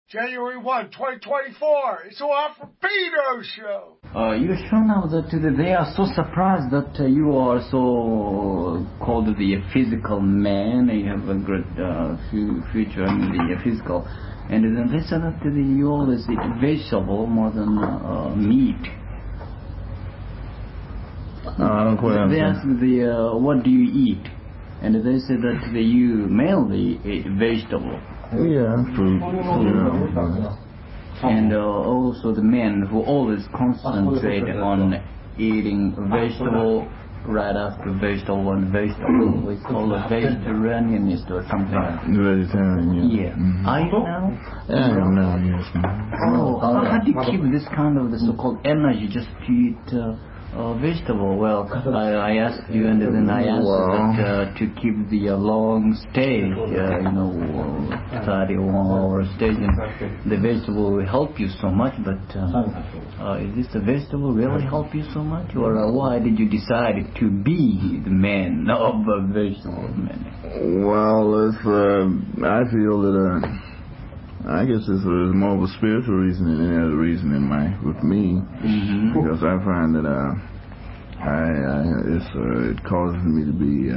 January 1, 2024. It's a Watt from Pedro show. You show now that they are so surprised that you are so called the physical man. You have a great future in the physical. And then they said that you always eat vegetable more than meat. I don't quite understand. They asked what do you eat? And they said that you mainly eat vegetable. Yeah, fruit. And also the men who always concentrate on eating vegetable right after vegetable and vegetable. We call it vegetarianist or something. Vegetarian, yeah. Yeah. Mm-hmm. Are you now? I am now, yes, ma'am. Oh, how do you keep this kind of the so-called energy just to eat vegetable? Well, I asked you, and then I answered that to keep the long stage, 31-hour stage, and the vegetable will help you so much. But is this the vegetable really help you so much, or why did you decide to be the man of a vegetable man? Well, it's I feel that I guess it's more of a spiritual reason than any other reason with me, because I find that it causes me to be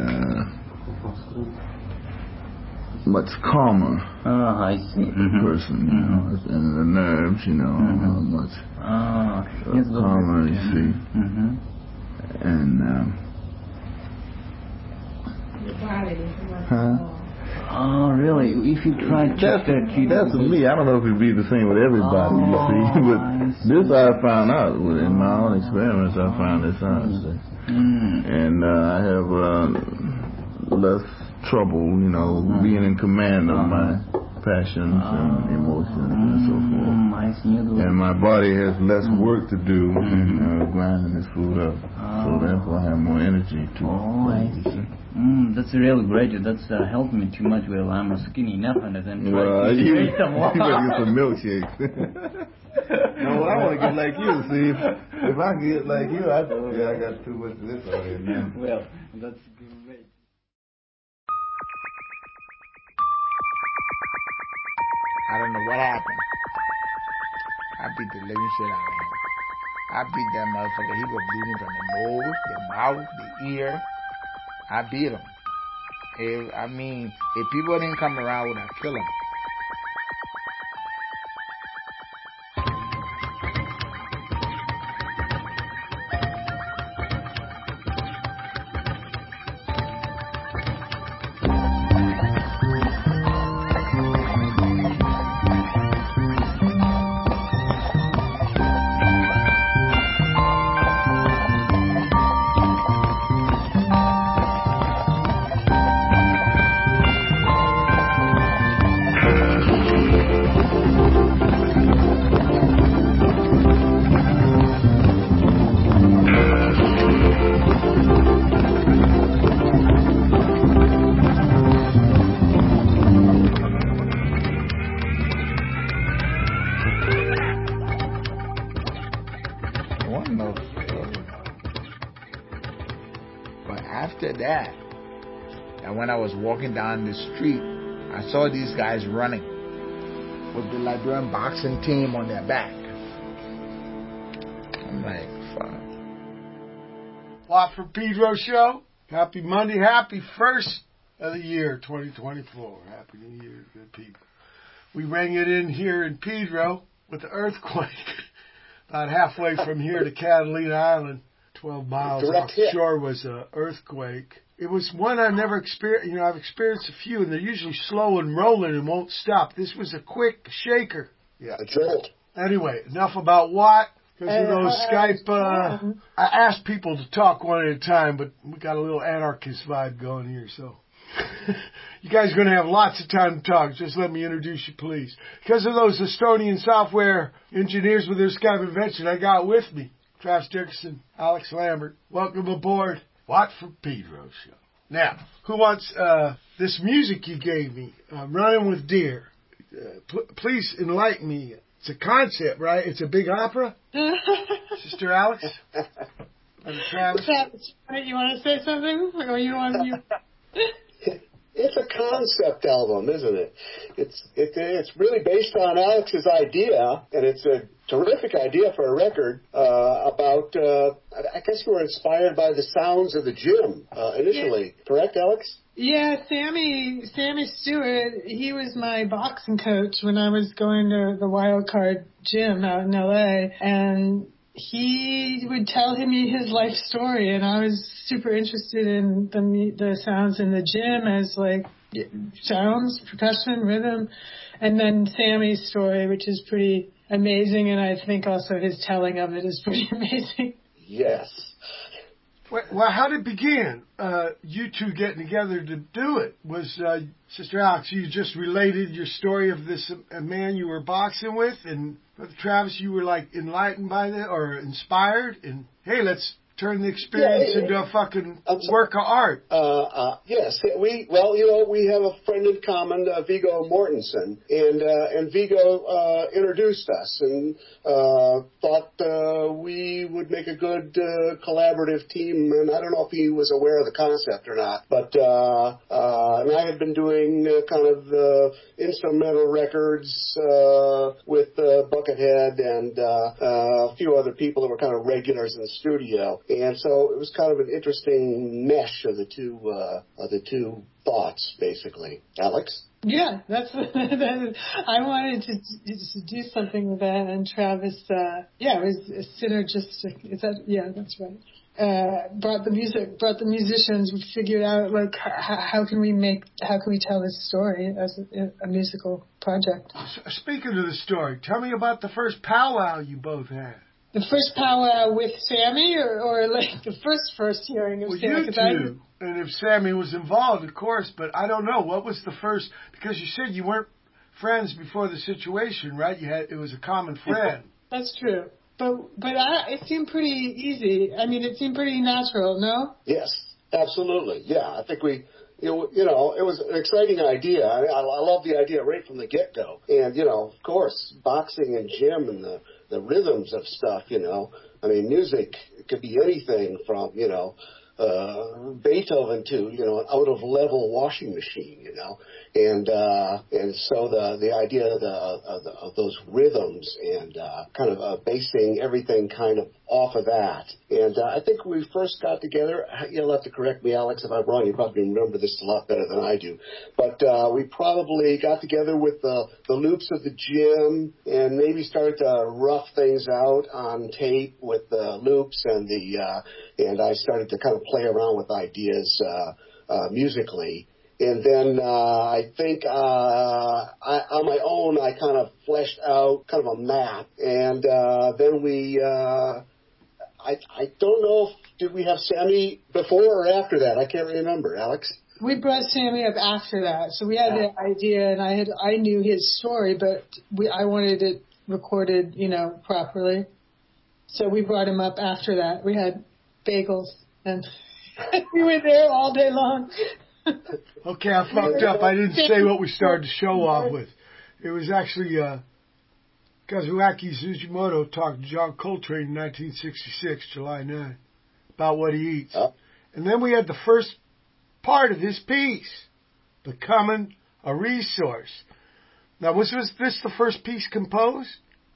much calmer. I see. Person, and the nerves, much calmer. You see, and Oh, really? If you try to that's me. I don't know if it'd be the same with everybody, you see. But this I found out in my own experiments. I found this out, and I have less trouble, being in command of my passions and emotions and so forth. And my body has less work to do in grinding this food up, so therefore I have more energy to. That's really great. That's helped me too much. Well, I'm skinny enough, and then try to you gotta get some milkshakes. No, I want to get like you. See, if I get like you, I got too much of this already now. Well, that's great. I don't know what happened. I beat the living shit out of him. I beat that motherfucker. He was bleeding from the nose, the mouth, the ear. I beat him. If people didn't come around, I would have killed him. When I was walking down the street, I saw these guys running with the Liberian boxing team on their back. I'm like, fuck. Watt from Pedro show. Happy Monday. Happy first of the year, 2024. Happy New Year, good people. We rang it in here in Pedro with the earthquake. About halfway from here to Catalina Island, 12 miles offshore was an earthquake. It was one I never experienced. I've experienced a few, and they're usually slow and rolling and won't stop. This was a quick shaker. Yeah, a jolt. Anyway, enough about Watt. Because Skype, I asked people to talk one at a time, but we got a little anarchist vibe going here, so. You guys are going to have lots of time to talk. Just let me introduce you, please. Because of those Estonian software engineers with their Skype invention, I got with me Travis Dickerson, Alex Lambert. Welcome aboard. Watt from Pedro show. Now, who wants this music you gave me, Running with Deer? Please enlighten me. It's a concept, right? It's a big opera? Sister Alex? Travis? You want to say something? Or you want you? It's a concept album, isn't it? It's really based on Alex's idea, and it's a terrific idea for a record about. I guess you were inspired by the sounds of the gym initially, correct, Alex? Yeah, Sammy Stewart. He was my boxing coach when I was going to the Wild Card gym out in L.A. and he would tell me his life story, and I was super interested in the sounds in the gym as like sounds, percussion, rhythm, and then Sammy's story, which is pretty amazing, and I think also his telling of it is pretty amazing. Yes. Well, how did it begin? You two getting together to do it? Was Sister Alex, you just related your story of this man you were boxing with, and Brother Travis, you were like enlightened by that or inspired, and hey, let's turn the experience into a fucking work of art. Yes, we have a friend in common, Viggo Mortensen, and Viggo introduced us and thought we would make a good collaborative team. And I don't know if he was aware of the concept or not, but and I had been doing kind of instrumental records with Buckethead and a few other people that were kind of regulars in the studio. And so it was kind of an interesting mesh of the two thoughts, basically. Alex? Yeah, that's I wanted to do something with that, and Travis, it was synergistic. Is that? Yeah, that's right. Brought the musicians. We figured out like how can we tell this story as a musical project. Speaking of the story, tell me about the first powwow you both had. The first powwow with Sammy, or like the first hearing of Sammy? You two, and if Sammy was involved, of course, but I don't know. What was the first, because you said you weren't friends before the situation, right? It was a common friend. That's true. But it seemed pretty easy. I mean, it seemed pretty natural, no? Yes, absolutely. Yeah, I think we... it was an exciting idea. I love the idea right from the get-go. And, of course, boxing and gym and the rhythms of stuff, I mean, music could be anything from, Beethoven to, an out-of-level washing machine, and so the idea of those rhythms and kind of basing everything kind of off of that. And I think when we first got together, you'll have to correct me, Alex, if I'm wrong. You probably remember this a lot better than I do. But we probably got together with the loops of the gym and maybe started to rough things out on tape with the loops and I started to kind of play around with ideas musically. And then I think on my own, I kind of fleshed out kind of a map. And then we, I don't know did we have Sammy before or after that? I can't remember. Alex? We brought Sammy up after that. So we had the idea, and I knew his story, but I wanted it recorded, properly. So we brought him up after that. We had bagels, and we were there all day long. Okay, I fucked up. I didn't say what we started the show off with. It was actually Kazuaki Tsuchimoto talked to John Coltrane in 1966, July 9, about what he eats. And then we had the first part of his piece, Becoming a Resource. Now, was this the first piece composed?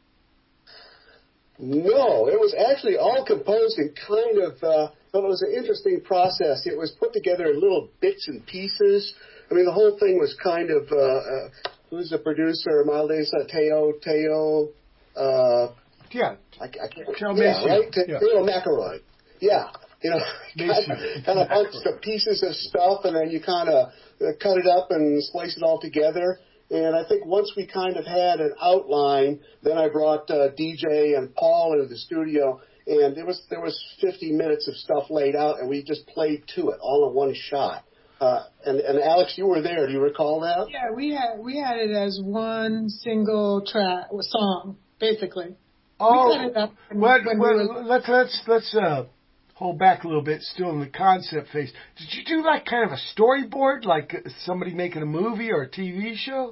No, it was actually all composed in kind of, but it was an interesting process. It was put together in little bits and pieces. I mean, the whole thing was kind of, who's the producer? Teo. Yeah. I can't. Yeah, right? Yeah. Teo McElroy. Yeah. Kind of bunch of pieces of stuff, and then you kind of cut it up and splice it all together. And I think once we kind of had an outline, then I brought DJ and Paul into the studio, and there was 50 minutes of stuff laid out, and we just played to it all in one shot. And Alex, you were there. Do you recall that? Yeah, we had it as one single track song, basically. Oh, we cut it up let's hold back a little bit, still in the concept phase. Did you do like kind of a storyboard, like somebody making a movie or a TV show?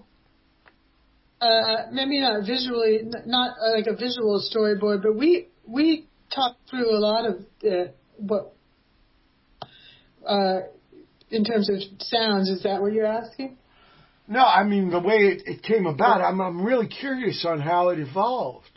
Maybe not visually, not like a visual storyboard, but we talked through a lot of what in terms of sounds. Is that what you're asking? No, I mean the way it came about. I'm really curious on how it evolved.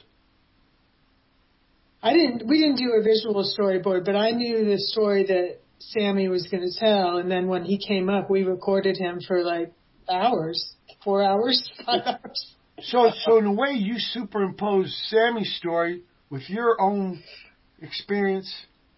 We didn't do a visual storyboard, but I knew the story that Sammy was going to tell, and then when he came up, we recorded him for like hours, 4 hours, 5 hours. So in a way, you superimpose Sammy's story with your own experience.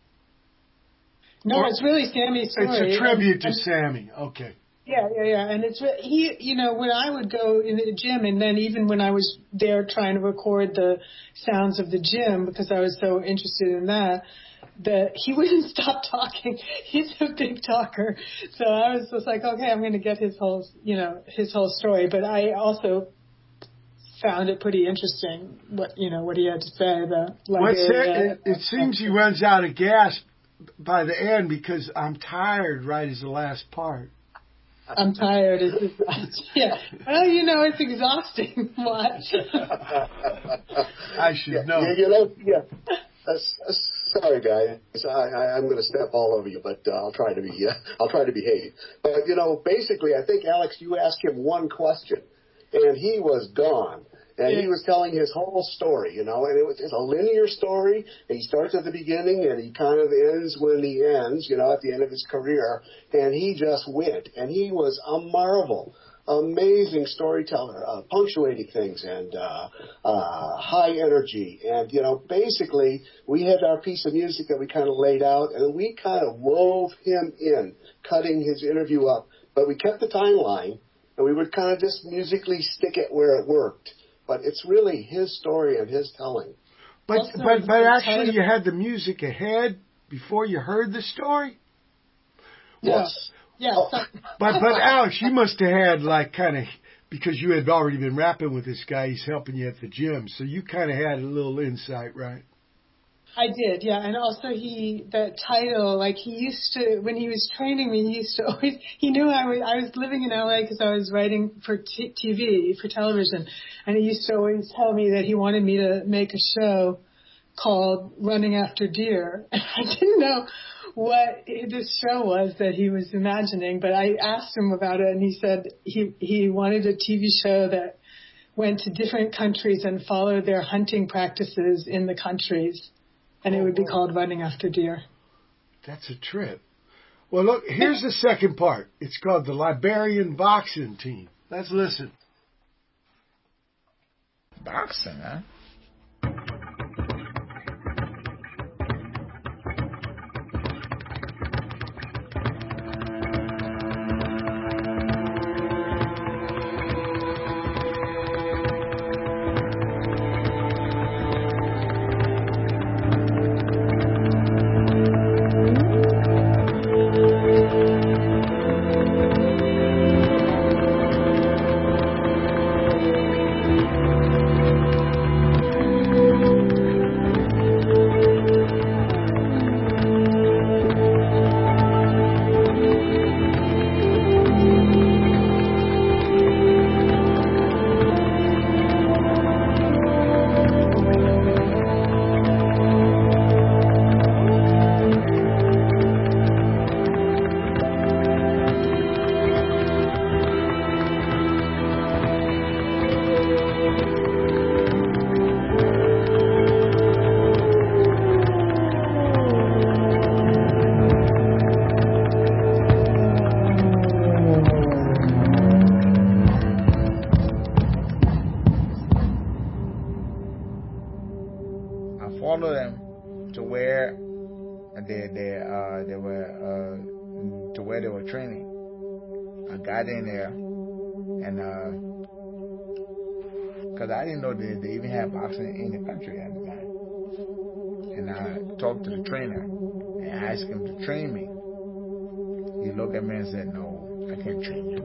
No, it's really Sammy's story. It's a tribute to Sammy. Okay. Yeah. And it's he, when I would go in the gym, and then even when I was there trying to record the sounds of the gym because I was so interested in that he wouldn't stop talking. He's a big talker, so I was just like, okay, I'm going to get his whole story. But I also found it pretty interesting what he had to say. It seems he runs out of gas by the end because I'm tired. Right, is the last part. I'm tired. Yeah. Well, it's exhausting. What? I should know. Yeah. Sorry, guys. I'm going to step all over you, but I'll try to behave. But basically, I think Alex, you asked him one question, and he was gone. And he was telling his whole story, and it's a linear story. And he starts at the beginning, and he kind of ends when he ends, at the end of his career. And he just went, and he was a marvel, amazing storyteller, punctuating things and high energy. And basically, we had our piece of music that we kind of laid out, and we kind of wove him in, cutting his interview up. But we kept the timeline, and we would kind of just musically stick it where it worked. But it's really his story and his telling. But actually, you had the music ahead before you heard the story? Yes. Yeah. But Alex, you must have had because you had already been rapping with this guy, he's helping you at the gym, so you kind of had a little insight, right? I did, yeah. And also that title, he used to, when he was training me, he used to always, he knew I was living in LA because I was writing for TV, for television. And he used to always tell me that he wanted me to make a show called Running After Deer. I didn't know what this show was that he was imagining, but I asked him about it, and he said he wanted a TV show that went to different countries and followed their hunting practices in the countries. And it would be called Running After Deer. That's a trip. Well, look, here's the second part. It's called the Liberian Boxing Team. Let's listen. Boxing, huh? Follow them to where they were to where they were training. I got in there, and because I didn't know they even had boxing in the country at the time, and I talked to the trainer and asked him to train me. He looked at me and said, "No, I can't train you."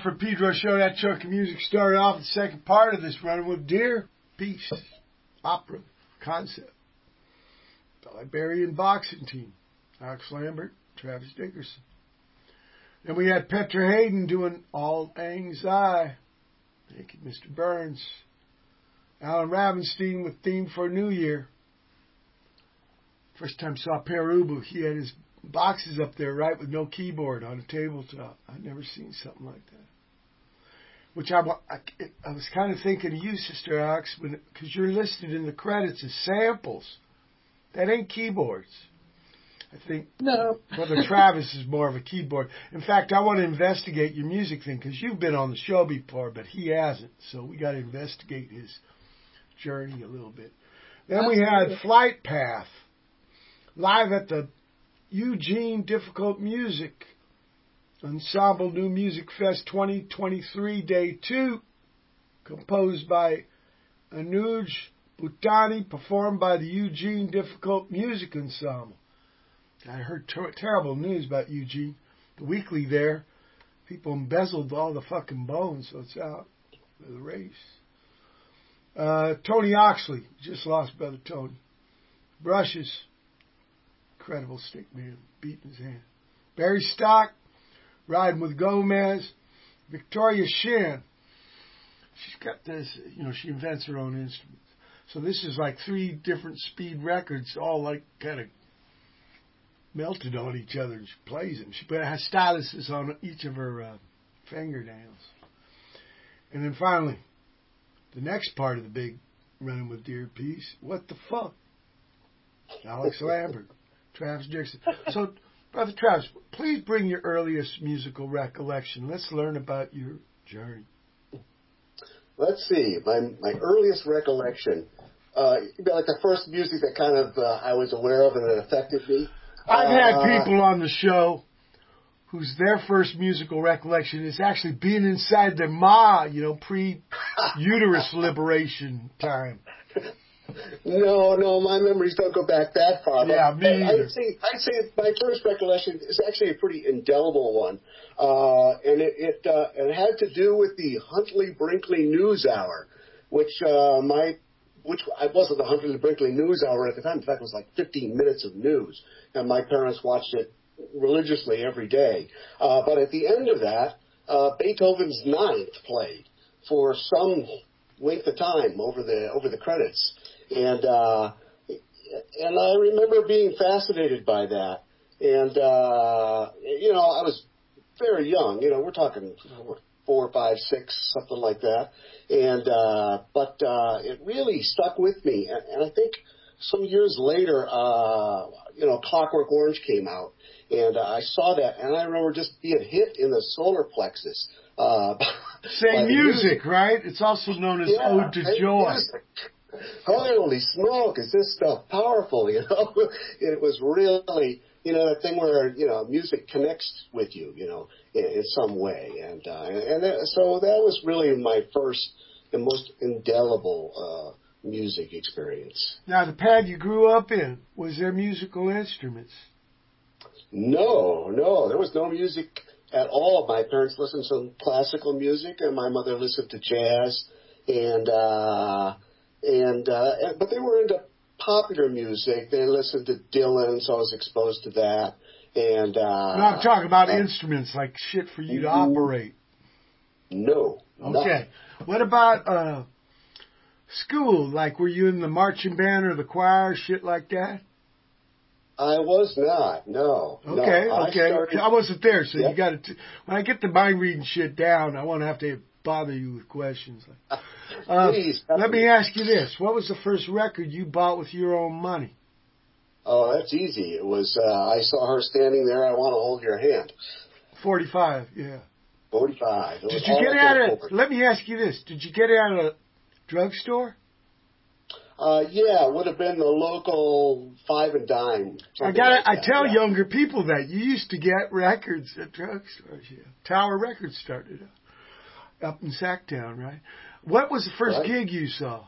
Alfred Pedro Show. That chunk of music started off the second part of this Running with Deer piece, opera, concept. The Liberian boxing team, Alex Lambert, Travis Dickerson. Then we had Petra Hayden doing All Anxiety. Thank you, Mr. Burns. Alan Ravenstein with Theme for New Year. First time saw Perubu, he had his boxes up there, right, with no keyboard on a tabletop. I'd never seen something like that. Which I was kind of thinking of you, Sister Alex, because you're listed in the credits as samples. That ain't keyboards. I think No. Brother Travis is more of a keyboard. In fact, I want to investigate your music thing, because you've been on the show before, but he hasn't. So we got to investigate his journey a little bit. Then we had Flight Path, live at the Eugene Difficult Music Ensemble New Music Fest 2023 Day 2, composed by Anuj Bhutani, performed by the Eugene Difficult Music Ensemble. I heard terrible news about Eugene. The weekly there, people embezzled all the fucking bones, so it's out of the race. Tony Oxley, just lost Brother Tony. Brushes, incredible stick man, beating his hand. Barry Stock, riding with Gomez. Victoria Shin, she's got this, she invents her own instruments. So this is like 3 different speed records, all like kind of melted on each other, and she plays them. She has styluses on each of her fingernails. And then finally, the next part of the big Running with Deer piece, What the Fuck? Alex Lambert, Travis Dixon. So, Brother Travis, please bring your earliest musical recollection. Let's learn about your journey. Let's see. My earliest recollection, like the first music that kind of I was aware of and that affected me. I've had people on the show whose their first musical recollection is actually being inside their ma, pre-uterus liberation time. No, my memories don't go back that far. Yeah, me either. I'd say my first recollection is actually a pretty indelible one, and it had to do with the Huntley Brinkley News Hour, which I wasn't the Huntley Brinkley News Hour at the time. In fact, it was like 15 minutes of news, and my parents watched it religiously every day. But at the end of that, Beethoven's Ninth played for some length of time over the credits, and I remember being fascinated by that. And I was very young. We're talking 4, 5, 6, something like that. And but it really stuck with me. And I think some years later, Clockwork Orange came out, and I saw that, and I remember just being hit in the solar plexus. Same music, right? It's also known as Ode to Joy. Music. Holy smoke, is this stuff powerful, It was really, that thing where, music connects with you, in some way. And so that was really my first and most indelible music experience. Now, the pad you grew up in, was there musical instruments? No, there was no music at all. My parents listened to classical music, and my mother listened to jazz, but they were into popular music. They listened to Dylan, so I was exposed to that. And I'm talking about instruments, like shit for you to operate. No. Okay. Nothing. What about school? Like, were you in the marching band or the choir, shit like that? I was not. No. Okay. I wasn't there, so Yep. you got to. When I get the mind reading shit down, I won't have to bother you with questions. Please. Let me ask you this: what was the first record you bought with your own money? Oh, that's easy. It was. I saw her standing there. I want to hold your hand. 45. Yeah. 45. Did you get it at a? Let me ask you this: did you get it at a drugstore? Yeah, it would have been the local 5 and dime. I tell younger people that you used to get records at drugstores. Yeah. Tower Records started up in Sacktown, right? What was the first gig you saw?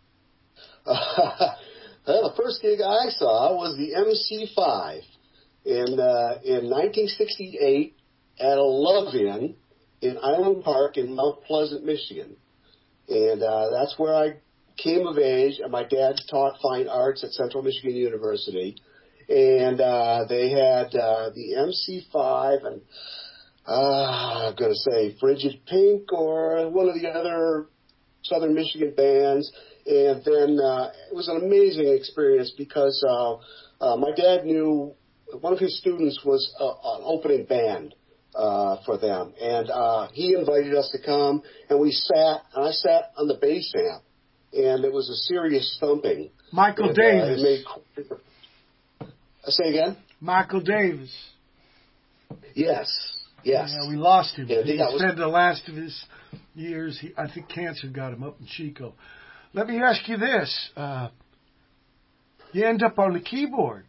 The first gig I saw was the MC5 in 1968 at a Love-In in Island Park in Mount Pleasant, Michigan. And that's where I came of age. And my dad taught fine arts at Central Michigan University. And they had the MC5 and I'm going to say Frigid Pink or one of the other Southern Michigan bands. And then it was an amazing experience because my dad knew one of his students was an opening band for them. And he invited us to come, and I sat on the bass amp, and it was a serious thumping. Michael Davis. Say again? Michael Davis. Yes. Yes. Yeah, we lost him. Yeah, he spent the last of his years. I think cancer got him up in Chico. Let me ask you this. You end up on the keyboard.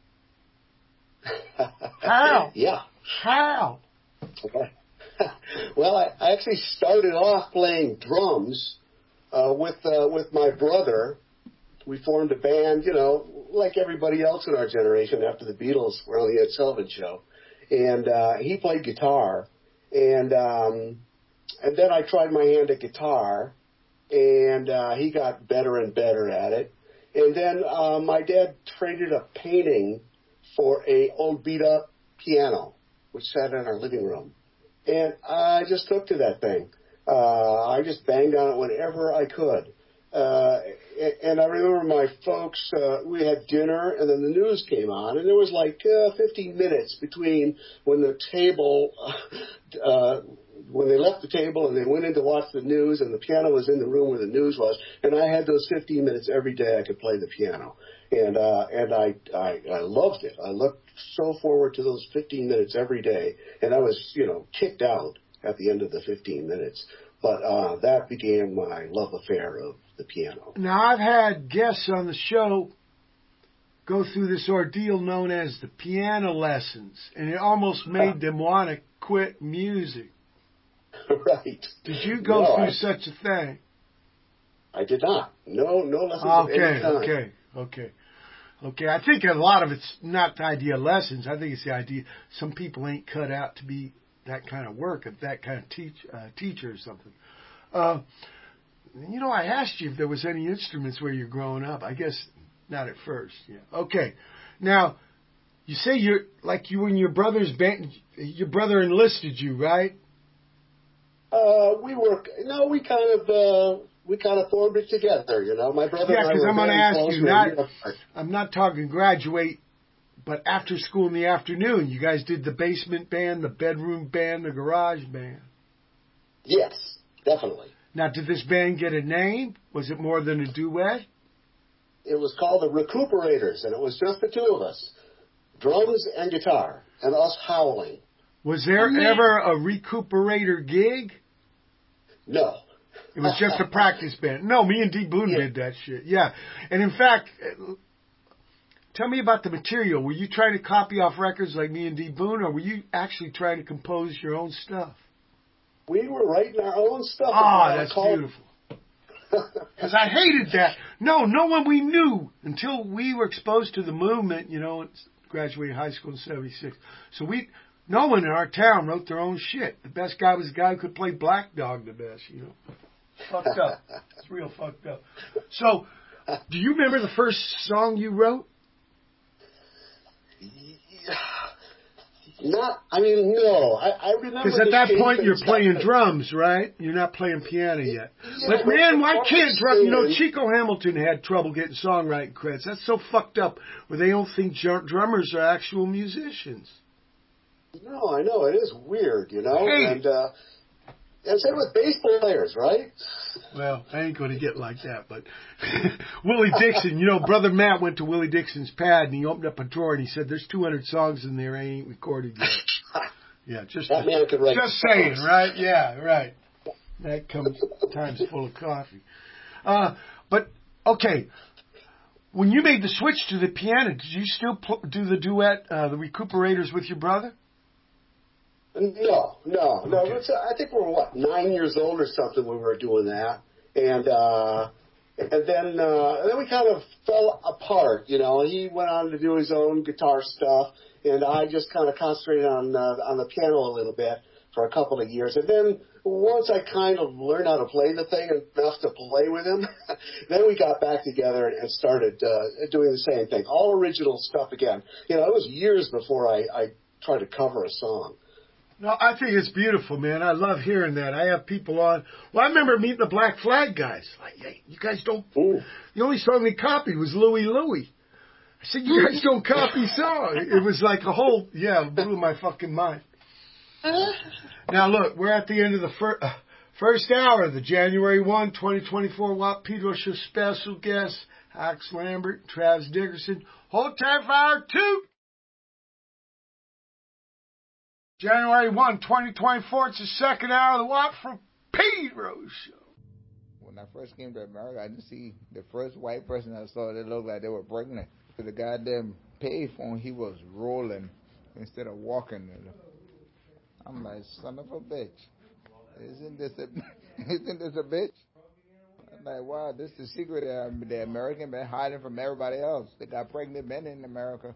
How? Yeah. How? Okay. Well, I actually started off playing drums with my brother. We formed a band, like everybody else in our generation after the Beatles were on the Ed Sullivan Show. And he played guitar. And then I tried my hand at guitar, and he got better and better at it. And then my dad traded a painting for a old beat-up piano, which sat in our living room. And I just took to that thing. I just banged on it whenever I could. And I remember my folks, we had dinner, and then the news came on, and there was like 15 minutes between when the table, when they left the table and they went in to watch the news, and the piano was in the room where the news was, and I had those 15 minutes every day I could play the piano. And I loved it. I looked so forward to those 15 minutes every day, and I was, kicked out at the end of the 15 minutes. But that began my love affair of the piano. Now, I've had guests on the show go through this ordeal known as the piano lessons, and it almost made them want to quit music. Right. Did you go through such a thing? I did not. No lessons of any kind. Okay. I think a lot of it's not the idea of lessons. I think it's the idea some people ain't cut out to be that kind of work, of that kind of teacher or something. I asked you if there was any instruments where you're growing up. I guess not at first. Yeah. Okay. Now, you say you and your brother's band. Your brother enlisted you, right? We kind of formed it together. My brother. Yeah, because I'm going to ask you. I'm not talking graduate. But after school in the afternoon, you guys did the basement band, the bedroom band, the garage band. Yes, definitely. Now, did this band get a name? Was it more than a duet? It was called the Recuperators, and it was just the two of us, drums and guitar, and us howling. Was there ever a Recuperator gig? No. It was just a practice band. No, me and D. Boone did that shit. Yeah. And in fact, tell me about the material. Were you trying to copy off records like me and D. Boone, or were you actually trying to compose your own stuff? We were writing our own stuff. That's beautiful. Because I hated that. No one we knew until we were exposed to the movement, graduated high school in 76. So no one in our town wrote their own shit. The best guy was the guy who could play Black Dog the best, Fucked up. It's real fucked up. So, do you remember the first song you wrote? No. I remember. Because at that point you're playing drums, right? You're not playing piano yet. Yeah, but man, why can't drums? Chico Hamilton had trouble getting songwriting credits. That's so fucked up. Where they don't think drummers are actual musicians. No, I know it is weird, Hey. And same with bass players, right? Well, I ain't going to get like that, but Willie Dixon, Brother Matt went to Willie Dixon's pad and he opened up a drawer and he said, "There's 200 songs in there I ain't recorded yet." Yeah, that man could write just saying, right? Yeah, right. That comes times full of coffee. But okay, when you made the switch to the piano, did you still do the duet, the Recuperators, with your brother? No. Okay. I think we were 9 years old or something when we were doing that, and then we kind of fell apart. He went on to do his own guitar stuff, and I just kind of concentrated on the piano a little bit for a couple of years. And then once I kind of learned how to play the thing enough to play with him, then we got back together and started doing the same thing. All original stuff again. You know, it was years before I tried to cover a song. No, I think it's beautiful, man. I love hearing that. I have people on. Well, I remember meeting the Black Flag guys. Like, hey, you guys don't. Ooh. The only song they copied was Louie Louie. I said, you guys don't copy songs. It was like a whole, it blew my fucking mind. Now, look, we're at the end of the first hour of the January 1, 2024 Watt Pedro Show special guests, Axe Lambert, Travis Dickerson. Hold tight for hour 2. January 1, 2024, it's the second hour of the Watt from Pedro Show. When I first came to America, I didn't see the first white person I saw that looked like they were pregnant. To the goddamn payphone, he was rolling instead of walking. I'm like, son of a bitch. Isn't this a bitch? I'm like, wow, this is the secret that the American been hiding from everybody else. They got pregnant men in America.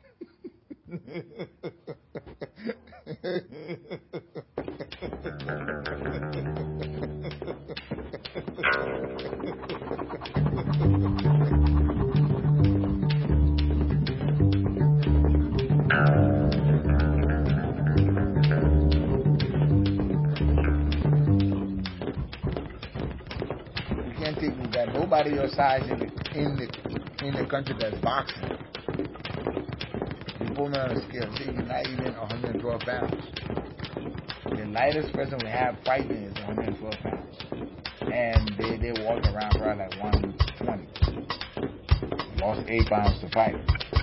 You can't think we got nobody your size in the country that's boxing. You put me on a scale, see, you're not even 112 pounds. The lightest person we have fighting is 112 pounds. And they walk around probably like 120. Lost 8 pounds to fight.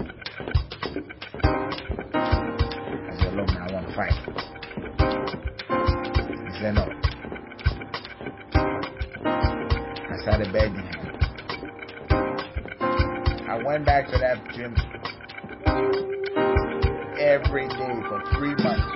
I said, look, man, I want to fight. He said, no. I started begging him. I went back to that gym every day for 3 months.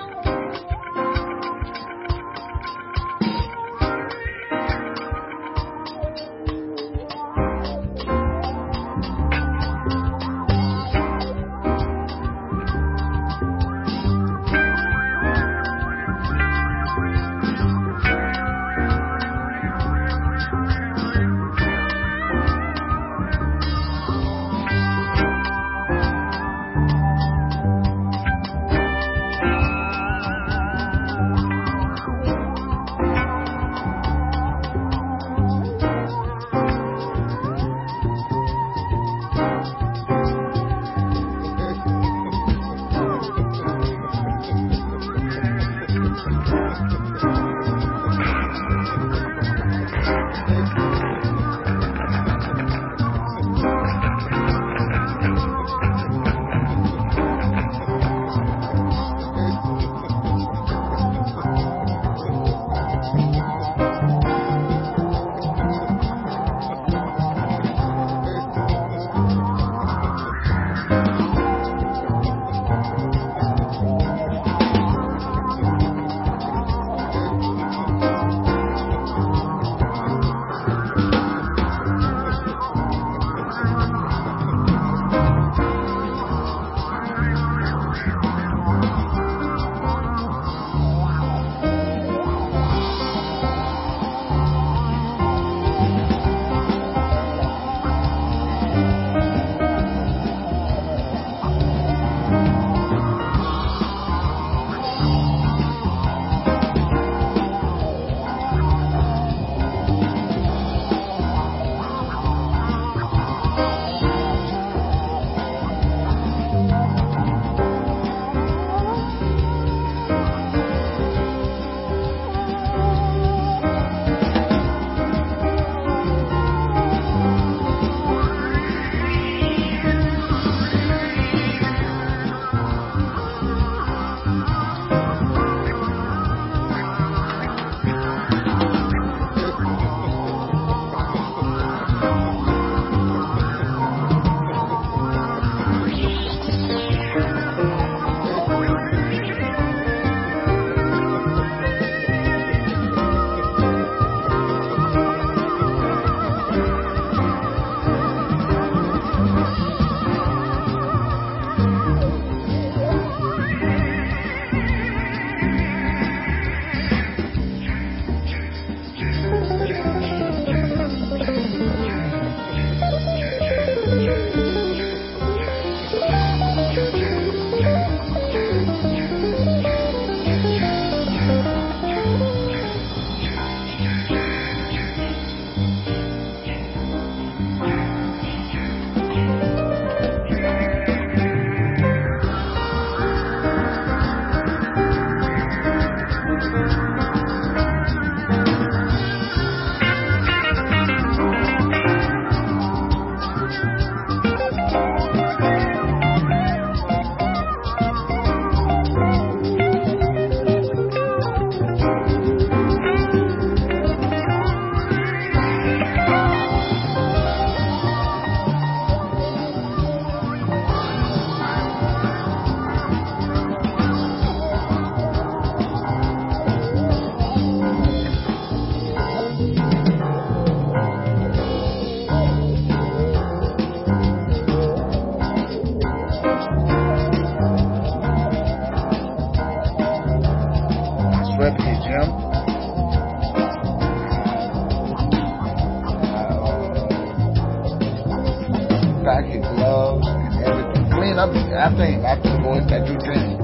gloves, and everything. Clean up after the boys got through training.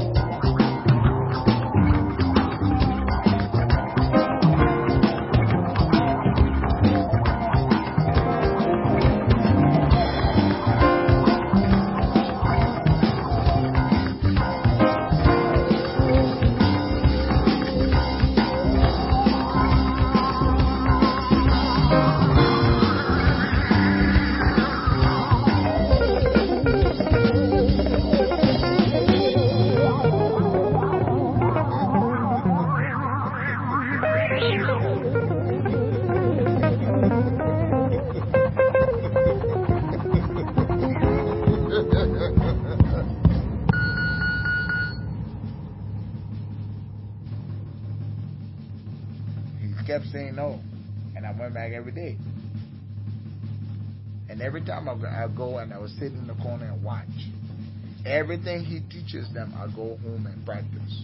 Kept saying no, and I went back every day. And every time I go and I would sit in the corner and watch. Everything he teaches them, I go home and practice.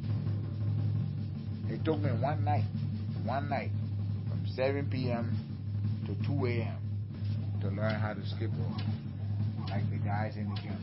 It took me one night, from 7 p.m. to 2 a.m. to learn how to skip rope, like the guys in the gym.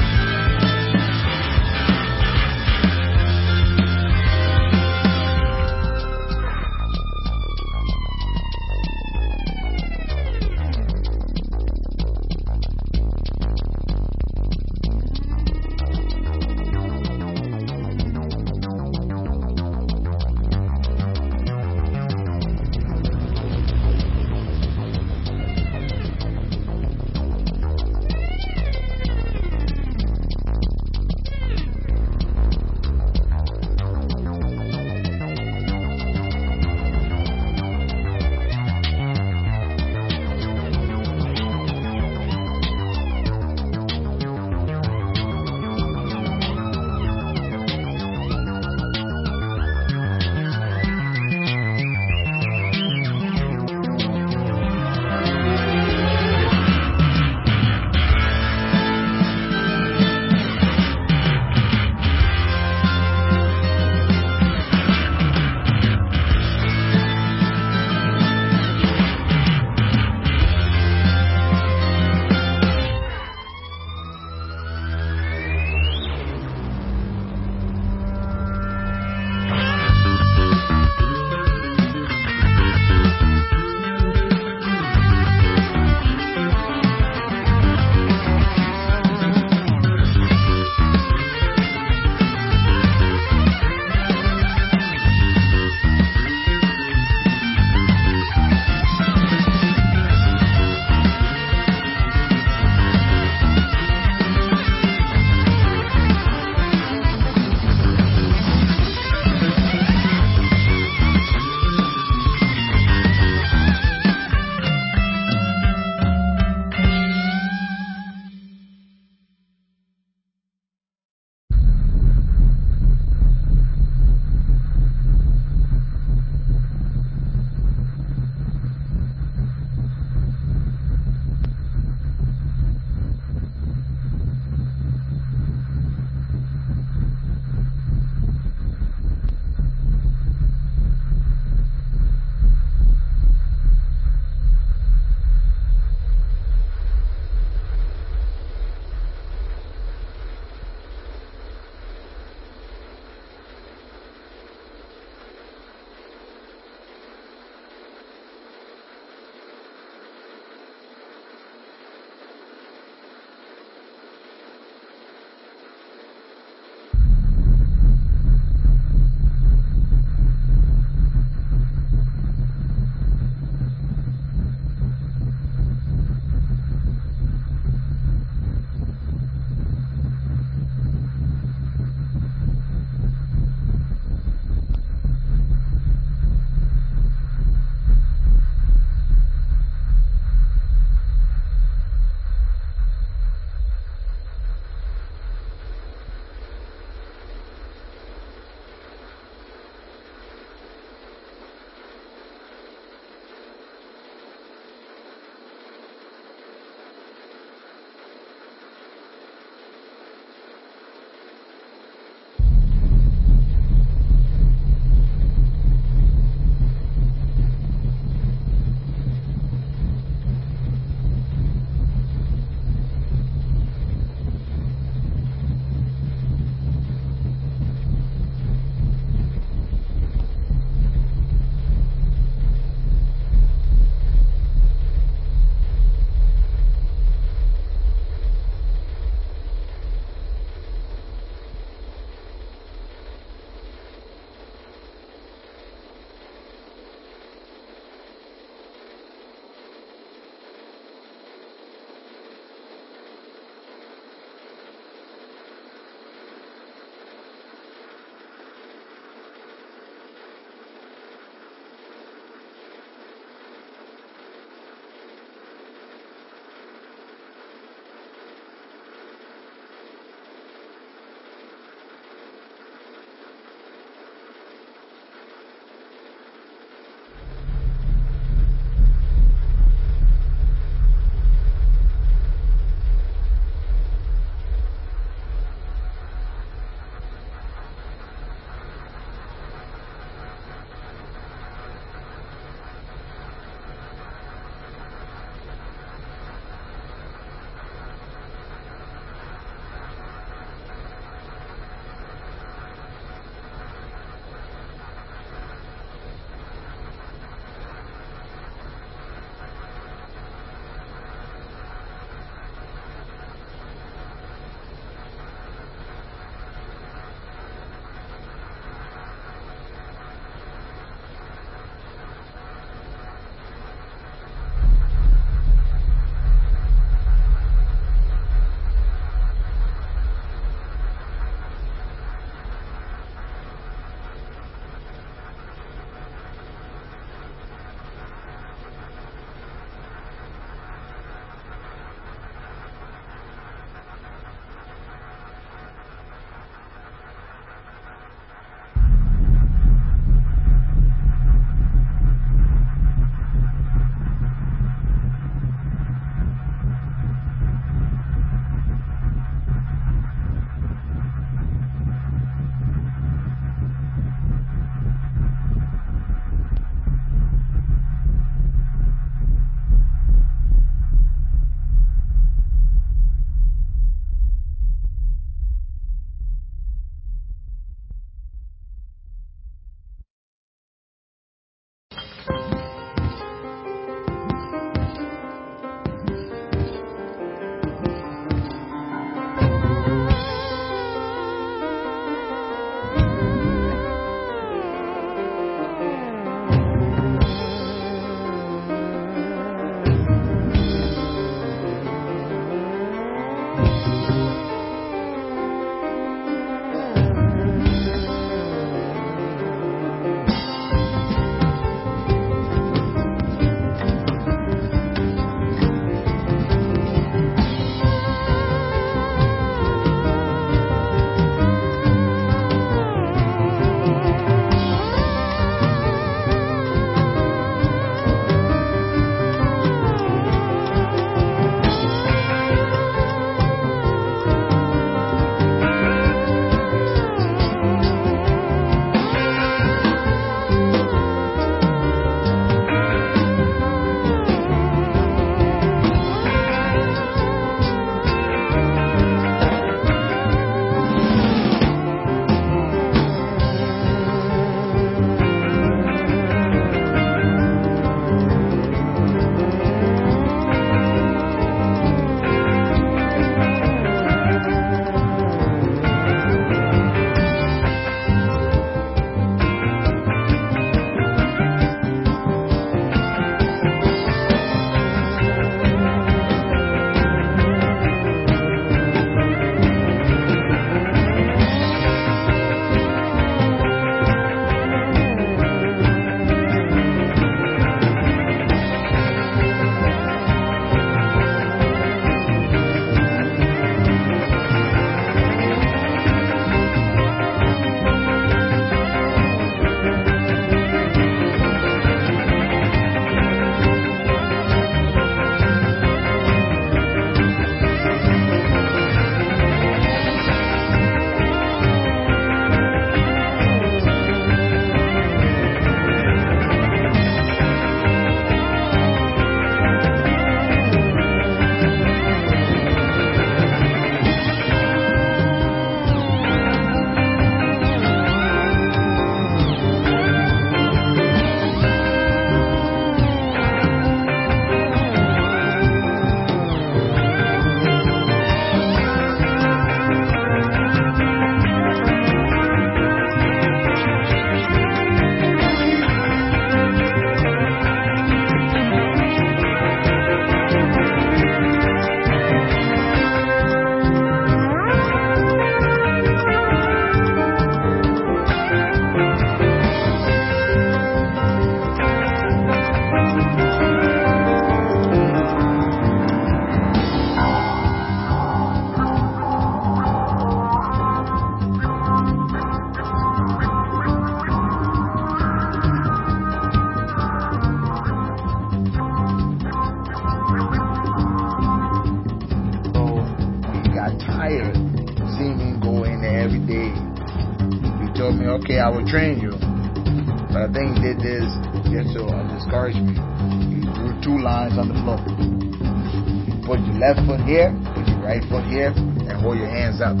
every day. He told me, okay, I will train you. But I think he did this just to discourage me. He drew 2 lines on the floor. You put your left foot here, put your right foot here, and hold your hands up.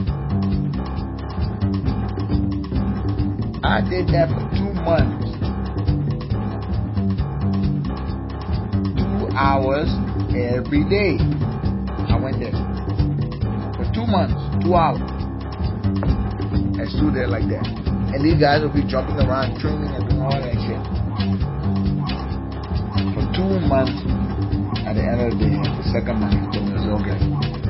I did that for 2 months. 2 hours every day. I went there. For 2 months, 2 hours. I stood there like that. And these guys will be jumping around, training and doing all that shit. For 2 months, at the end of the day, the second month, he told me it was okay.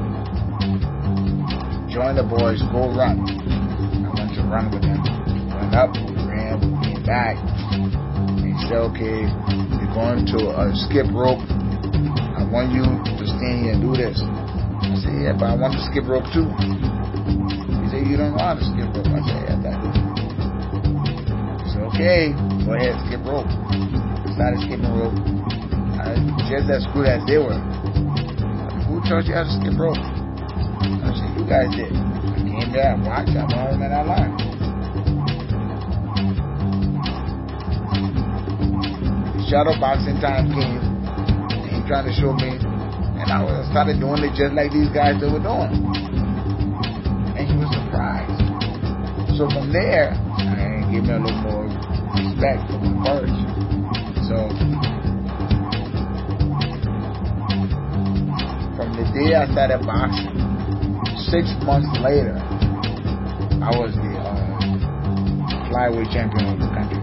Join the boys, go run. I went to run with them. Went up, we ran, we came back. And he said, okay, you're going to a skip rope. I want you to stand here and do this. I said, yeah, but I want to skip rope too. He said, you don't know how to skip rope. I said, yes, I do. He said, okay, go ahead, skip rope. I started skipping rope. I just as good as they were. I mean, who taught you how to skip rope? I said, you guys did. I came there, I watched, I went home and I learned. Shadow boxing time came, and he trying to show me, and I started doing it just like these guys that were doing. And he was surprised. So from there, and gave me a little more respect for my courage. So from the day I started boxing, 6 months later, I was the flyweight champion of the country.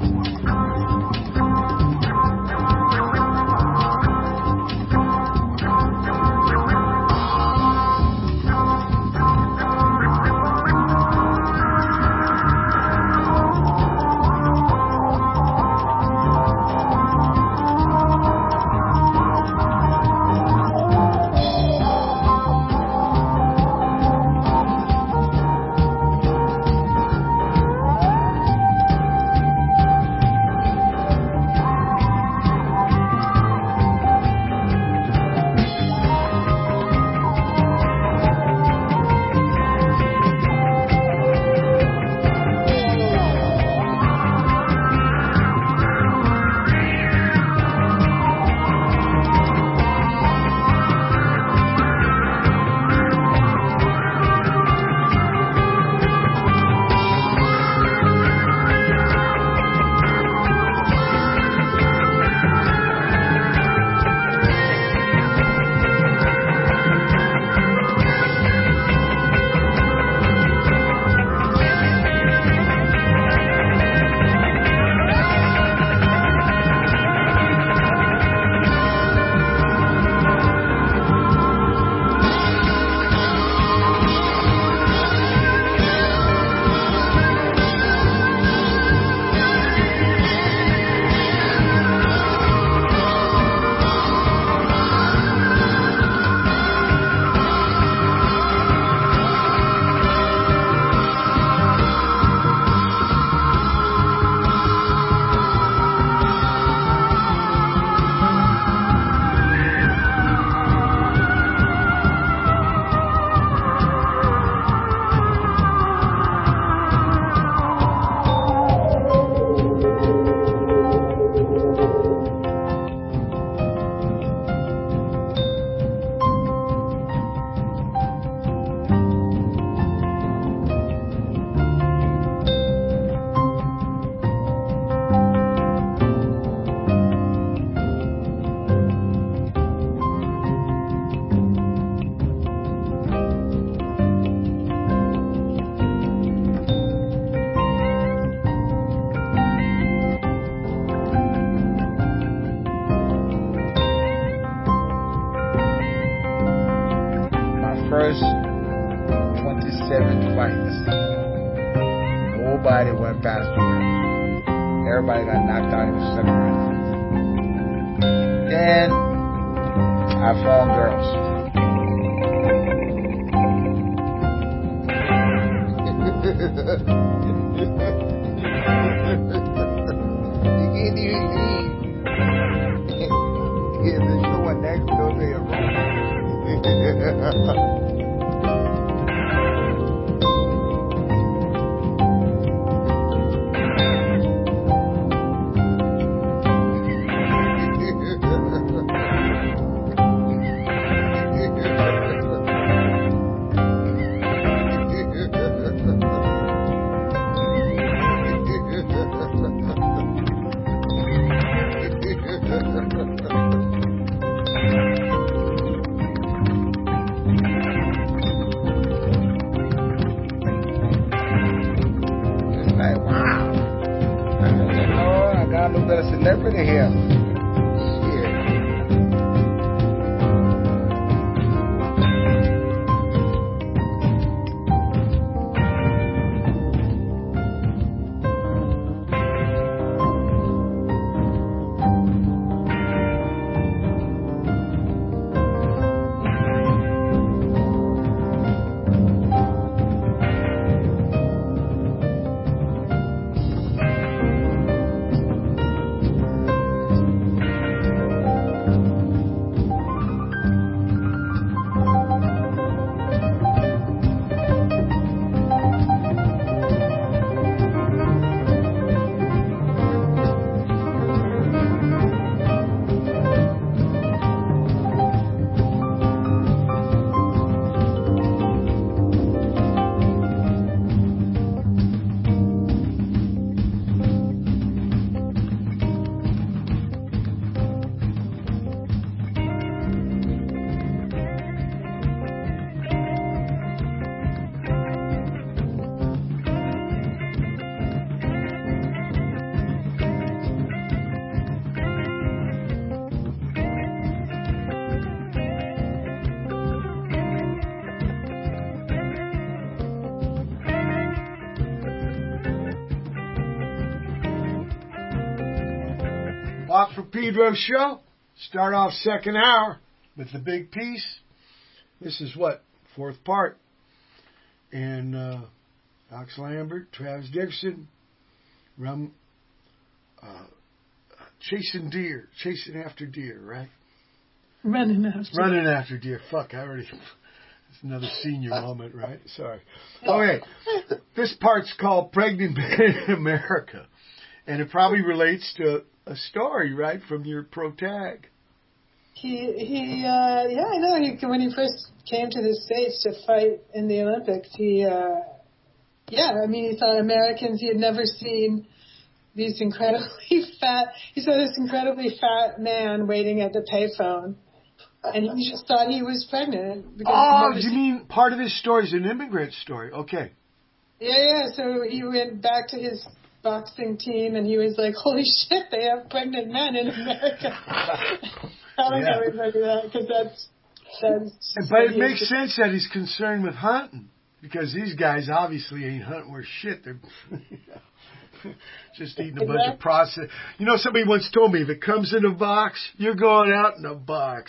First 27 fights, nobody went past 2 rounds. Everybody got knocked out in the 7th round. Then I found girls. You can't even leave. If there's no one next door to your room. celebrity here. Shit. Box for Pedro show. Start off second hour with the big piece. This is what? Fourth part. And Ox Lambert, Travis Dixon, chasing after deer, right? Running after deer. Fuck, I already... It's another senior moment, right? Sorry. Okay. This part's called Pregnant Man in America. And it probably relates to a story, right, from your pro tag. I know. When he first came to the States to fight in the Olympics, he thought Americans, he had never seen these incredibly fat, he saw this incredibly fat man waiting at the payphone, and he just thought he was pregnant. Oh, you mean part of this story is an immigrant story? Okay. Yeah, so he went back to his boxing team, and he was like, holy shit, they have pregnant men in America. Telling everybody that, because that's but it makes sense that he's concerned with hunting, because these guys obviously ain't hunting worth shit. They're just eating a bunch of processed. You know, somebody once told me, if it comes in a box, you're going out in a box.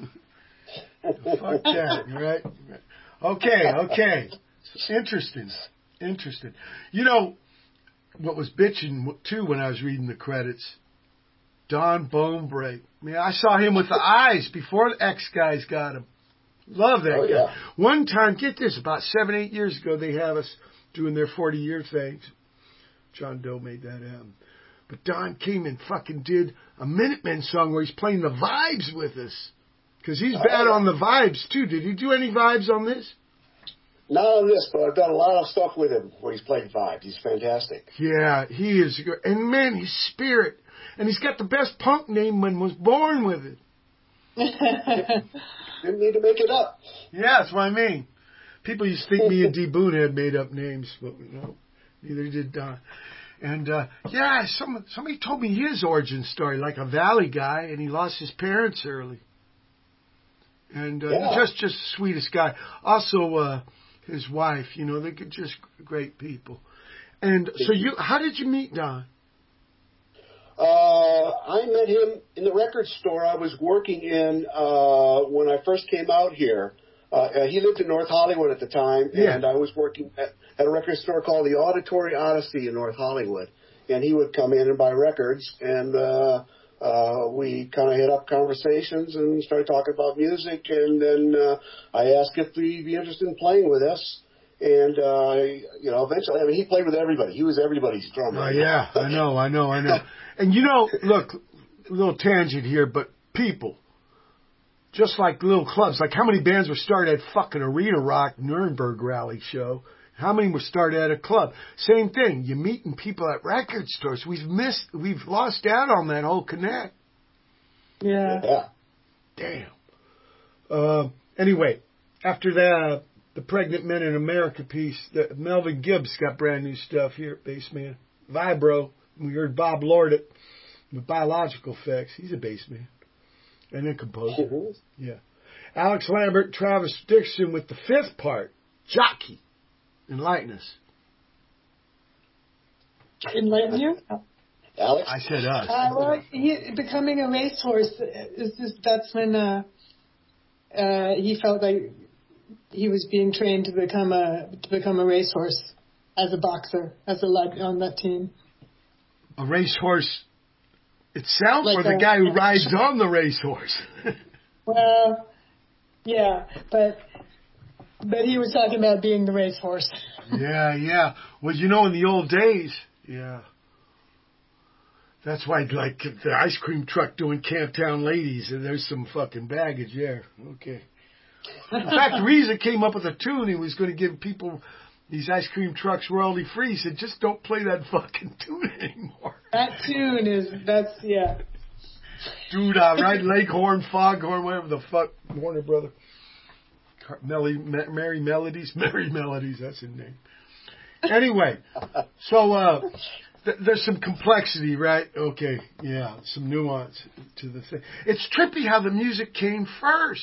Fuck that, right? Okay. Interesting. You know, what was bitching, too, when I was reading the credits, Don Bonebreak. I mean, I saw him with the eyes before the X-Guys got him. Love that guy. Yeah. One time, get this, about 7-8 years ago, they had us doing their 40-year things. John Doe made that happen. But Don came and fucking did a Minutemen song where he's playing the vibes with us. Because he's bad on the vibes, too. Did he do any vibes on this? Not on this, but I've done a lot of stuff with him where he's played vibes. He's fantastic. Yeah, he is good. And, man, his spirit. And he's got the best punk name and was born with it. Didn't need to make it up. Yeah, that's what I mean. People used to think me and D. Boone had made up names, but no, neither did Don. And, somebody told me his origin story, like a Valley guy, and he lost his parents early. And just the sweetest guy. Also, his wife, they're just great people. And so how did you meet Don? I met him in the record store I was working in when I first came out here. He lived in North Hollywood at the time, and I was working at a record store called the Auditory Odyssey in North Hollywood. And he would come in and buy records, and we kind of hit up conversations and started talking about music. And then I asked if he'd be interested in playing with us. And, eventually, he played with everybody. He was everybody's drummer. I know. And, look, a little tangent here, but people, just like little clubs, like how many bands were started at fucking Arena Rock Nuremberg Rally show? How many were started at a club? Same thing. You're meeting people at record stores. We've lost out on that whole connect. Yeah. Damn. Anyway, after that, the Pregnant Men in America piece, Melvin Gibbs got brand new stuff here at Bassman. Vibro. We heard Bob Lord it. with biological effects. He's a bass man. And then composer. Yeah. Alex Lambert, Travis Dixon with the fifth part, Jockey. Enlighten us. Enlighten you? Alex? I said us. Well, becoming a racehorse, that's when he felt like he was being trained to become a racehorse as a boxer, as a leg on that team. A racehorse. It sounds like the guy who rides on the racehorse. Well, yeah, but he was talking about being the racehorse. Yeah. Well, in the old days, yeah. That's why, like, the ice cream truck doing Camptown Ladies, and there's some fucking baggage there. Okay. In fact, Reza came up with a tune. He was going to give people these ice cream trucks royalty free. He said, just don't play that fucking tune anymore. That tune yeah. Dude, right? Leghorn, Foghorn, whatever the fuck. Warner Brother. Merry Melodies, that's his name. Anyway, so there's some complexity, right? Okay, yeah, some nuance to the thing. It's trippy how the music came first.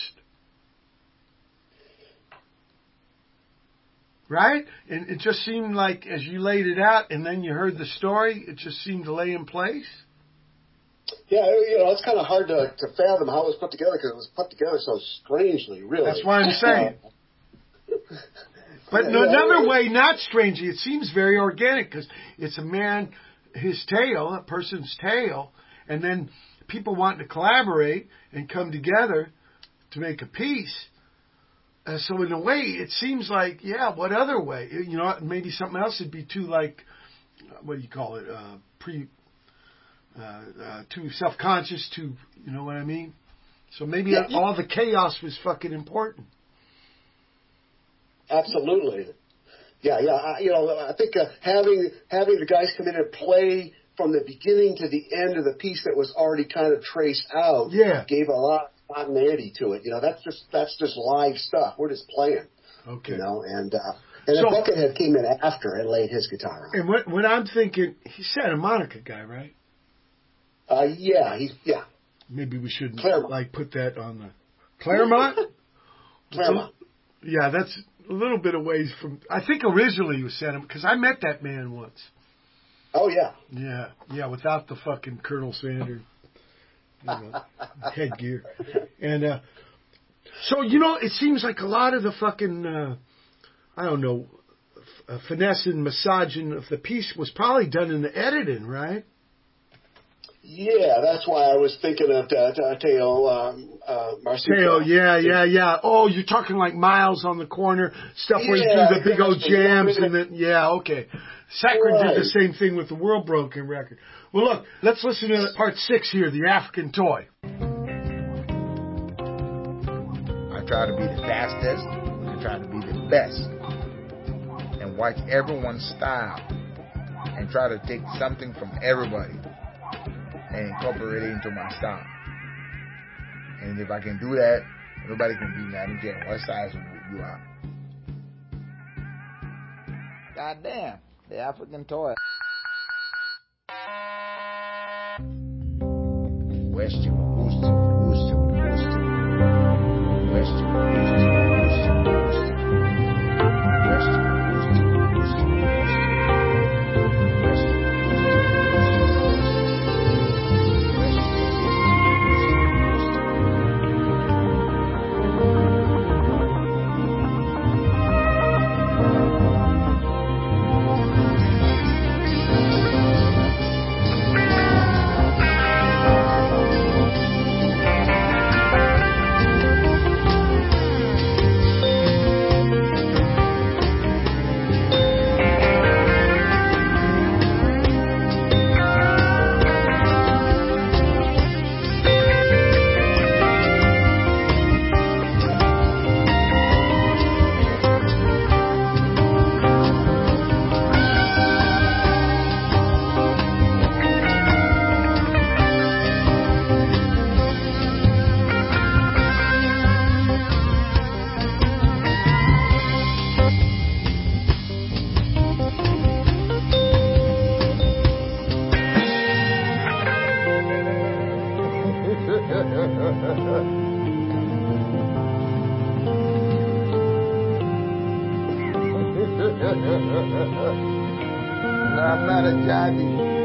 Right? And it just seemed like as you laid it out and then you heard the story, it just seemed to lay in place. Yeah, it's kind of hard to fathom how it was put together because it was put together so strangely, really. That's why I'm saying. But another way, not strangely, it seems very organic because it's a person's tale, and then people wanting to collaborate and come together to make a piece. So in a way, it seems like, what other way? Maybe something else would be too what do you call it? Too self-conscious, too, you know what I mean? So maybe all the chaos was fucking important. Absolutely. Yeah. I think having the guys come in and play from the beginning to the end of the piece that was already kind of traced out gave a lot of spontaneity to it. That's just live stuff. We're just playing. Okay. And then Buckethead came in after and laid his guitar on. And when I'm thinking, he's Santa Monica guy, right? Yeah. Maybe we shouldn't put that on the Claremont. Claremont. Yeah, that's a little bit of ways from. I think originally he was Santa because I met that man once. Oh yeah. Yeah, without the fucking Colonel Sanders headgear, and so it seems like a lot of the fucking finesse and massaging of the piece was probably done in the editing, right? Yeah, that's why I was thinking of Teo Marcico. Yeah. Oh, you're talking like Miles on the corner, stuff where you do the big old jams and then, okay. Sacred did the same thing with the World Broken record. Well, look, let's listen to part 6 here, The African Toy. I try to be the fastest, I try to be the best, and watch everyone's style, and try to take something from everybody and incorporate it into my style. And if I can do that, nobody can beat me. I don't care what size you are. God damn, the African Toy. Question, I'm not a Johnny.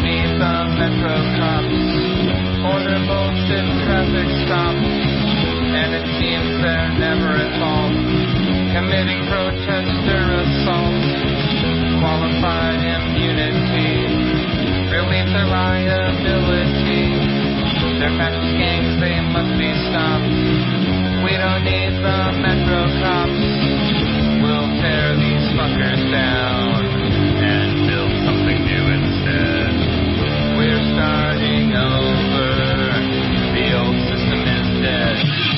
don't need the metro cops or their bullshit traffic stops. And it seems they're never at fault, committing protester assaults. Qualified immunity relieves their liability. They're fascist gangs, they must be stopped. We don't need the metro cops. We'll tear these fuckers down and build something new instead. We're starting over. The old system is dead.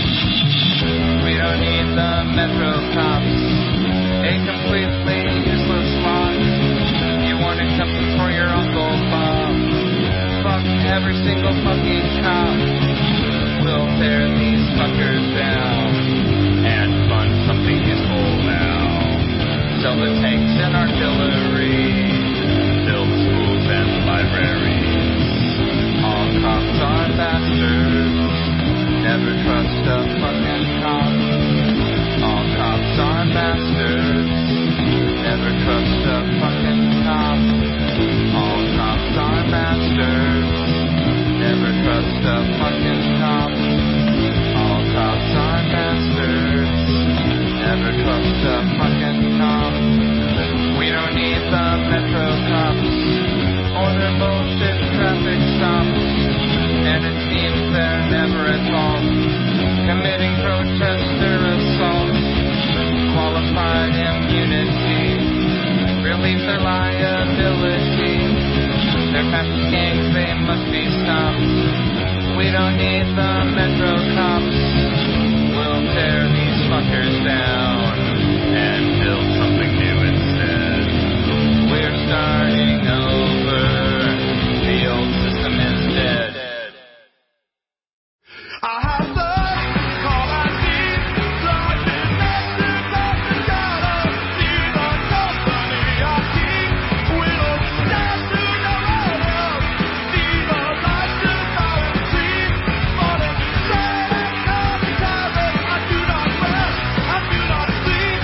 We don't need the metro cops. A completely useless lot. You wanted something for your Uncle Bob. Fuck every single fucking cop. We'll tear these fuckers down and fund something useful now. Sell the tanks and artillery, build schools and libraries. All cops are bastards. Never trust a fucking cop. All cops are bastards. Never trust a fucking cop. All cops are bastards. Never trust a fucking cop. All cops are bastards. Never trust a fucking cop. We don't need the metro cops or their bullshit traffic stops. And it seems they're never at fault, committing protester assaults. Qualified immunity relieves their liability. They're fascist gangs, they must be stopped. We don't need the metro cops. We'll tear these fuckers down and build something new instead. We're starting over. The old system is dead. I have the call I need. Driving messages off the data. See the company I keep. We don't stand to the road. See the lights of our street. For the sad and commentary. I do not rest. I do not sleep.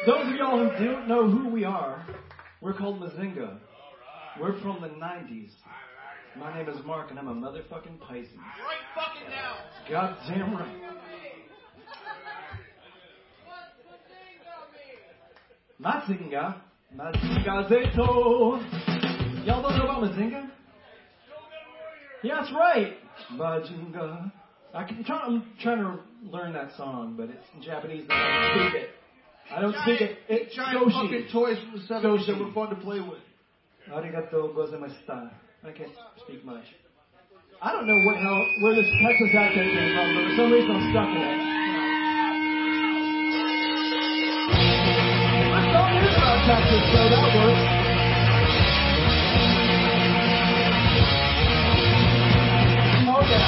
Those of y'all who don't know who we are, we're called Mazinga. We're from the 90s. My name is Mark, and I'm a motherfucking Pisces. Right fucking now. Goddamn right. Mazinga. Mazinga Zeto. Y'all don't know about Mazinga? Yeah, that's right. Mazinga. I'm trying to learn that song, but it's in Japanese and I don't speak it. I don't speak it. It's giant fucking toys from the 70s that were fun to play with. Arigato gozaimashita. I can't speak much. I don't know where this Texas accent came from, but for some reason I'm stuck in it. My song is about Texas, so that works. Oh yeah.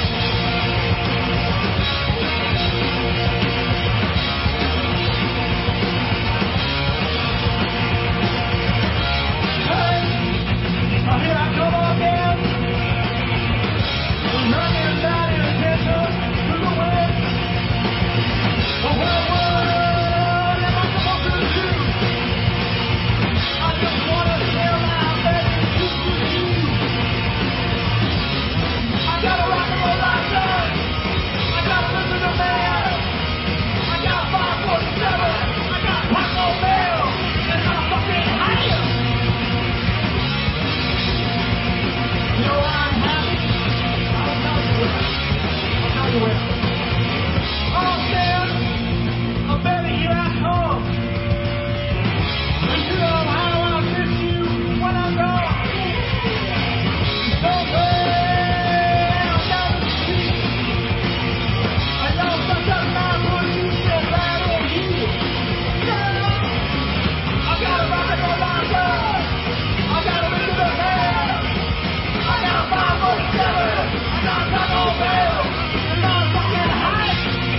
Here I come again, running down in attention to the wind. What am I supposed to do? I just want to share my message with you. I got a rock and roll license. I got to listen to man. I got 547. I got Taco Bell. And I'm fucking high. You know why I'm happy? I'll tell you where. Oh, man, I'm better here at home. And you know how I miss you when I'm gone. Somewhere down the street, I know such a man who used to ride on you. I got a rock and roll license. I got to listen to man. I got 547. I got Taco Bell. And I'm fucking high.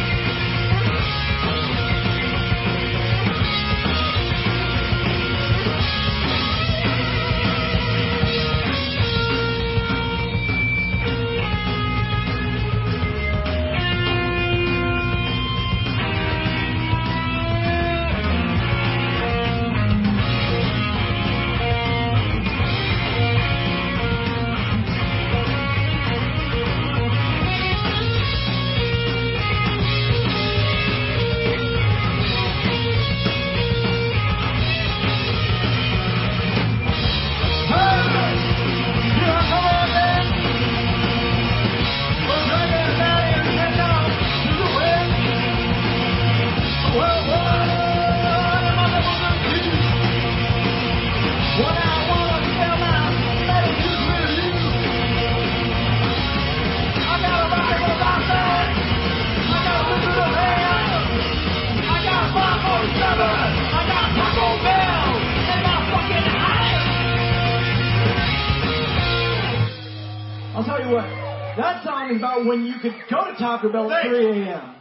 I'll tell you what, that song is about when you could go to Taco Bell at 3 a.m.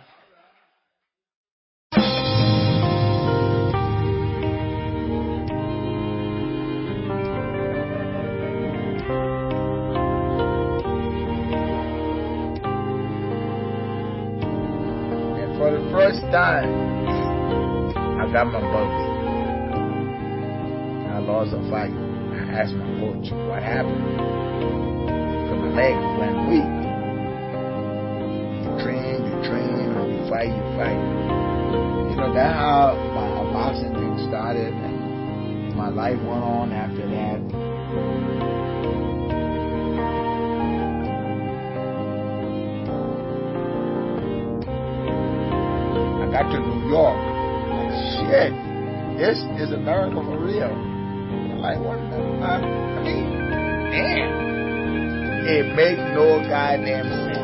And for the first time, I got my birthday. I lost a fight. I asked my coach what happened. My leg went weak. You train, when you fight, you fight. You know, that's how my boxing thing started, and my life went on after that. I got to New York. Like, shit, this is America for real. Like, what the fuck? I mean, damn. It makes no goddamn sense.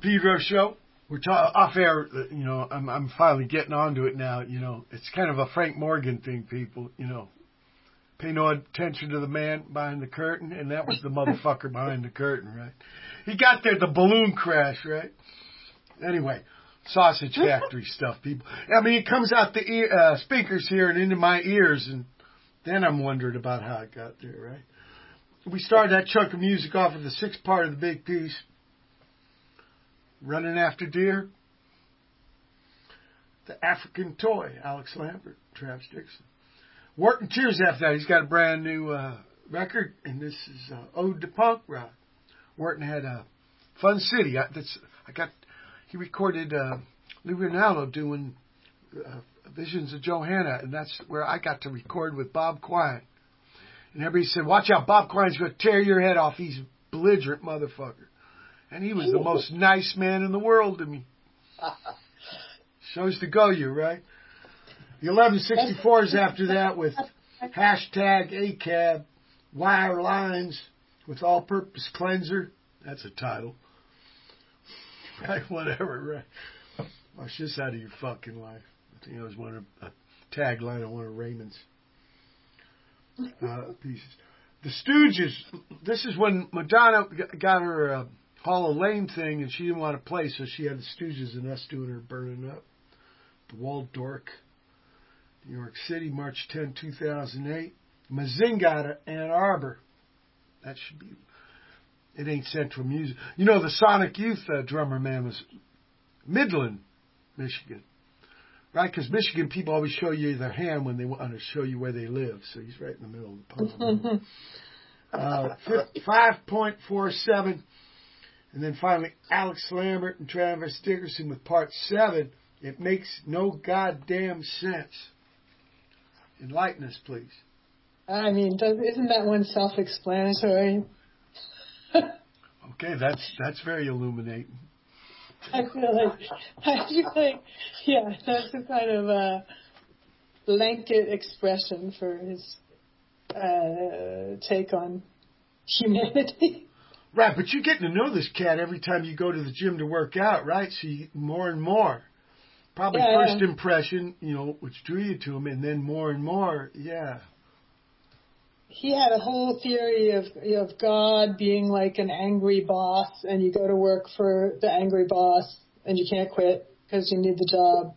Pedro Show. We're off air. You know, I'm finally getting onto it now. You know, it's kind of a Frank Morgan thing, people. You know, pay no attention to the man behind the curtain, and that was the motherfucker behind the curtain, right? He got there, the balloon crash, right? Anyway, sausage factory stuff, people. I mean, it comes out the speakers here and into my ears, and then I'm wondering about how it got there, right? We started that chunk of music off of the sixth part of the big piece, Running After Deer. The African Toy, Alex Lambert, Travis Dixon. Wharton Tears after that. He's got a brand new record, and this is Ode to Punk Rock. Wharton had Fun City. He recorded Lee Ronaldo doing Visions of Johanna, and that's where I got to record with Bob Quine. And everybody said, watch out, Bob Quine's going to tear your head off. He's a belligerent motherfucker. And he was the most nice man in the world to me. Shows to go you, right? The 1164s after that with hashtag ACAB, Wire Lines with All-Purpose Cleanser. That's a title. Right, whatever, right? Wash this out of your fucking life. I think it was a tagline of one of Raymond's pieces. The Stooges, this is when Madonna got her Hall of Lame thing, and she didn't want to play, so she had the Stooges and us doing her Burning Up. The Waldorf, New York City, March 10, 2008. Mazinga, Ann Arbor. That should be... It ain't Central Music. You know, the Sonic Youth drummer man was Midland, Michigan. Right? Because Michigan people always show you their hand when they want to show you where they live. So he's right in the middle of the puzzle. 5.47. And then finally, Alex Lambert and Travis Dickerson with part 7. It makes no goddamn sense. Enlighten us, please. I mean, isn't that one self-explanatory? Okay, that's very illuminating. I feel like, yeah, that's a kind of a blanket expression for his take on humanity. Right, but you're getting to know this cat every time you go to the gym to work out, right? So you, more and more. Probably first impression, you know, which drew you to him, and then more and more, yeah. He had a whole theory of God being like an angry boss, and you go to work for the angry boss, and you can't quit because you need the job.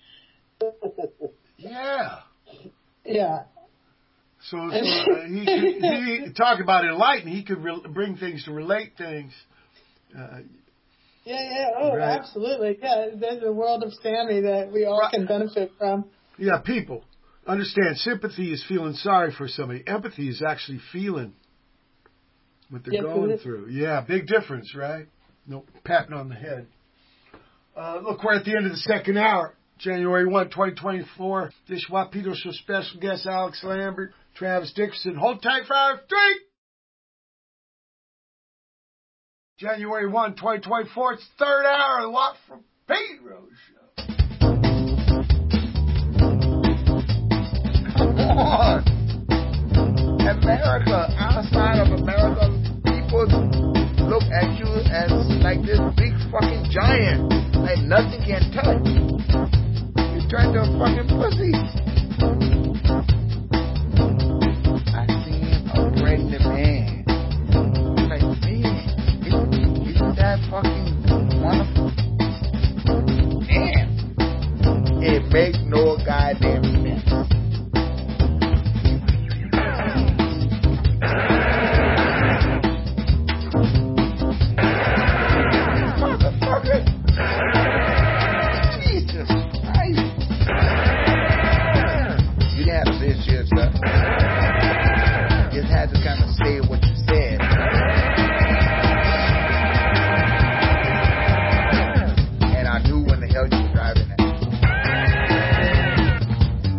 Yeah. Yeah. So he talk about enlighten. He could bring things to relate things. Oh, right. Absolutely. Yeah, there's a world of Sammy that we all can benefit from. Yeah, people. Understand, sympathy is feeling sorry for somebody. Empathy is actually feeling what they're going through. Yeah, big difference, right? No patting on the head. Look, we're at the end of the second hour. January 1, 2024. This Wapito Show special guest, Alex Lambert, Travis Dickerson. Hold tight for hour 3. January 1, 2024. It's third hour of the Wapito Show. On. America, outside of America, people look at you as like this big fucking giant, like nothing can touch. You turn to a fucking pussy. I seen a pregnant man. Like, man, isn't that fucking wonderful? Damn. It makes no goddamn sense. Jesus Christ. You didn't have to say shit, sir. You just had to kind of say what you said. And I knew when the hell you were driving that.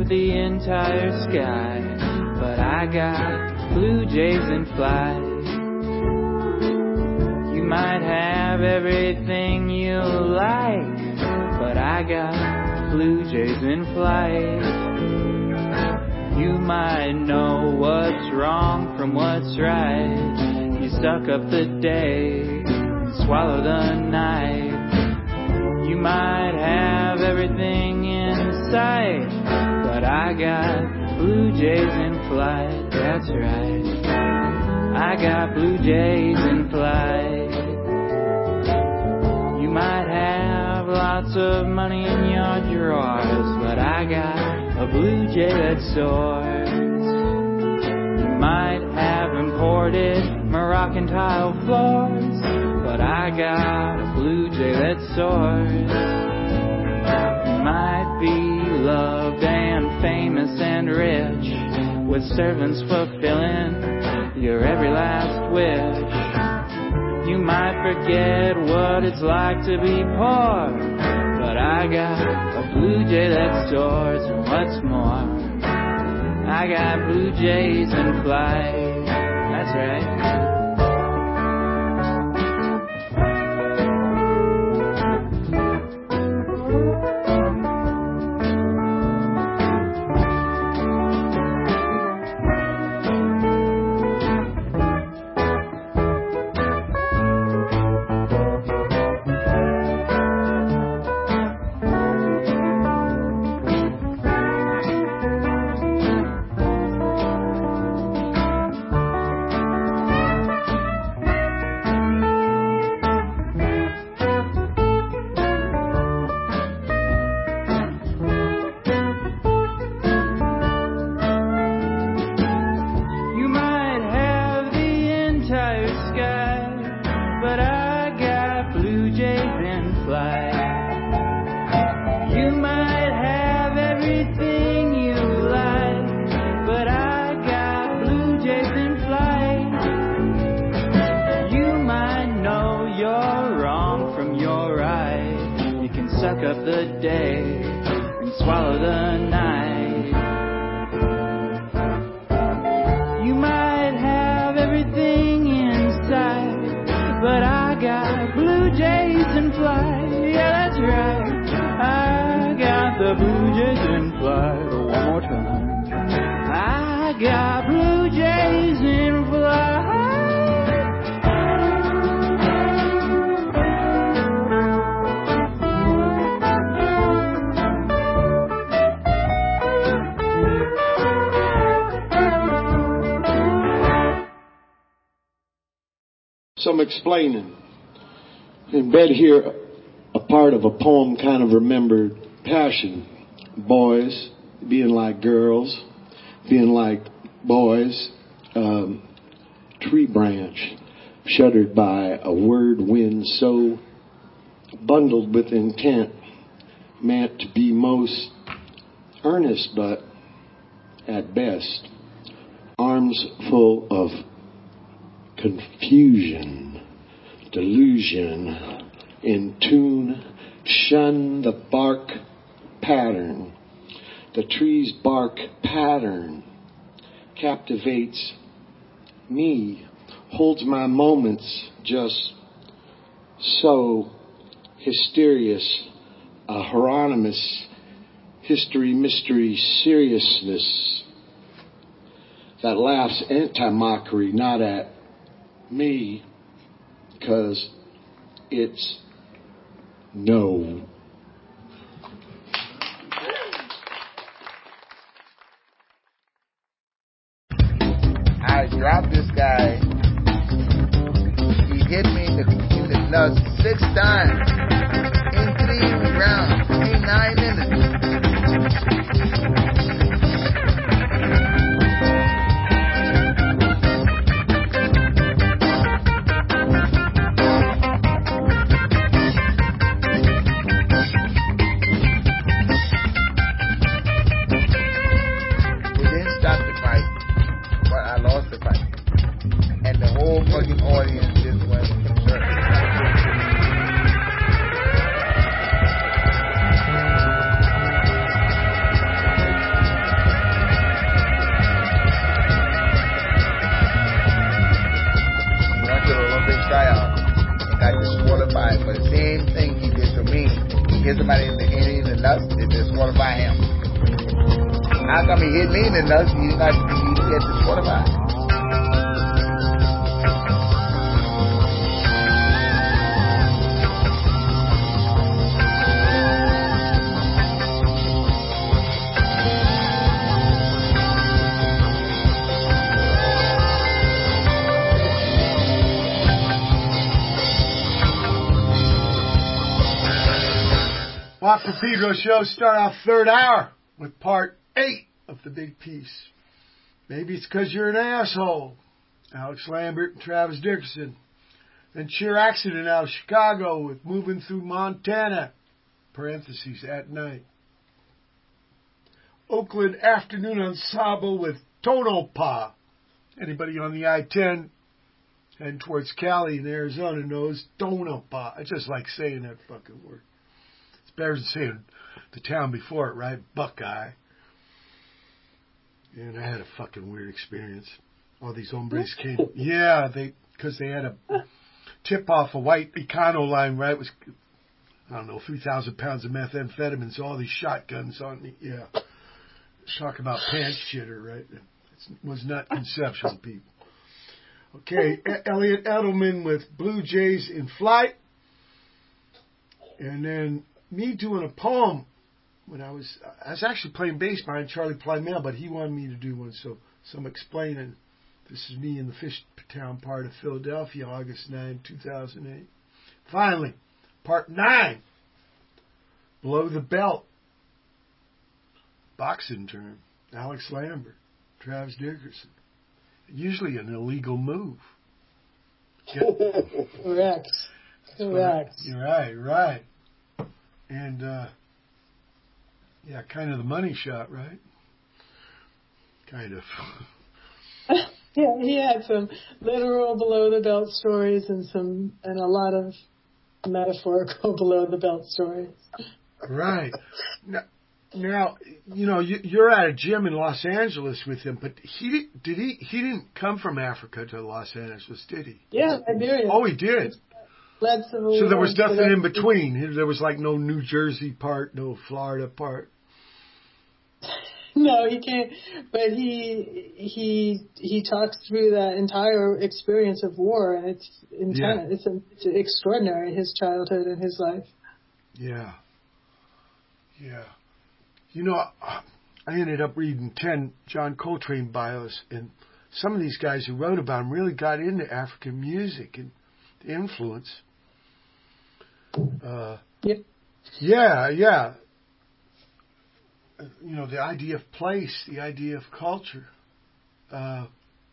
have the entire sky, but I got blue jays in flight. You might have everything you like, but I got blue jays in flight. You might know what's wrong from what's right. You suck up the day and swallow the night. You might have everything in sight, but I got blue jays in flight. That's right, I got blue jays in flight. You might have lots of money in your drawers, but I got a blue jay that soars. You might have imported Moroccan tile floors, but I got a blue jay that soars. You might be loved and famous and rich, with servants fulfilling your every last wish. You might forget what it's like to be poor, but I got a blue jay that soars. And what's more, I got blue jays in flight. That's right. Suck up the day and swallow the night. You might have everything inside, but I got blue jays in flight. Yeah, that's right, I got the blue jays in flight. Oh, one more time. I got blue jays in flight. Some explaining. In bed here, a part of a poem kind of remembered passion. Boys being like girls, being like boys. Tree branch shuddered by a word wind so bundled with intent, meant to be most earnest, but at best, arms full of confusion, delusion, in tune, shun the bark pattern. The tree's bark pattern captivates me, holds my moments just so hysterious, a Hieronymus history, mystery, seriousness that laughs anti-mockery, not at me, because it's no. I dropped this guy. He hit me in the nuts 6 times in 3 rounds, 9 minutes. hit somebody in the nuts, they disqualify him. How come he hit me in the nuts and you get disqualified? Watford Pedro Show start off third hour with part 8 of the big piece. Maybe it's because you're an asshole. Alex Lambert and Travis Dickerson. Then Cheer Accident out of Chicago with Moving Through Montana, parentheses, at night. Oakland Afternoon Ensemble with Tonopah. Anybody on the I-10 heading towards Cali in Arizona knows Tonopah. I just like saying that fucking word. Better than saying the town before it, right? Buckeye. And I had a fucking weird experience. All these hombres came. Yeah, because they had a tip off a white Econo line, right? It was, I don't know, 3,000 pounds of methamphetamines, all these shotguns on me. Yeah. Talk about pants shitter, right? It was not conceptual, people. Okay, Elliot Edelman with Blue Jays in Flight. And then me doing a poem when I was actually playing bass behind Charlie Plymell, but he wanted me to do one, so I'm explaining. This is me in the Fishtown part of Philadelphia, August 9, 2008. Finally, part 9, Below the Belt. Boxing term. Alex Lambert, Travis Dickerson. Usually an illegal move. Correct. You're right. And, kind of the money shot, right? Kind of. Yeah, he had some literal below the belt stories and a lot of metaphorical below the belt stories. Right. Now, you're at a gym in Los Angeles with him, but he didn't come from Africa to Los Angeles, did he? Yeah, Liberia. Oh, he did. So there was nothing in between. There was like no New Jersey part, no Florida part. No, he can't. But he talks through that entire experience of war, and it's intense. Yeah. It's extraordinary, his childhood and his life. Yeah. I ended up reading 10 John Coltrane bios, and some of these guys who wrote about him really got into African music and the influence. Yeah. The idea of place, the idea of culture. I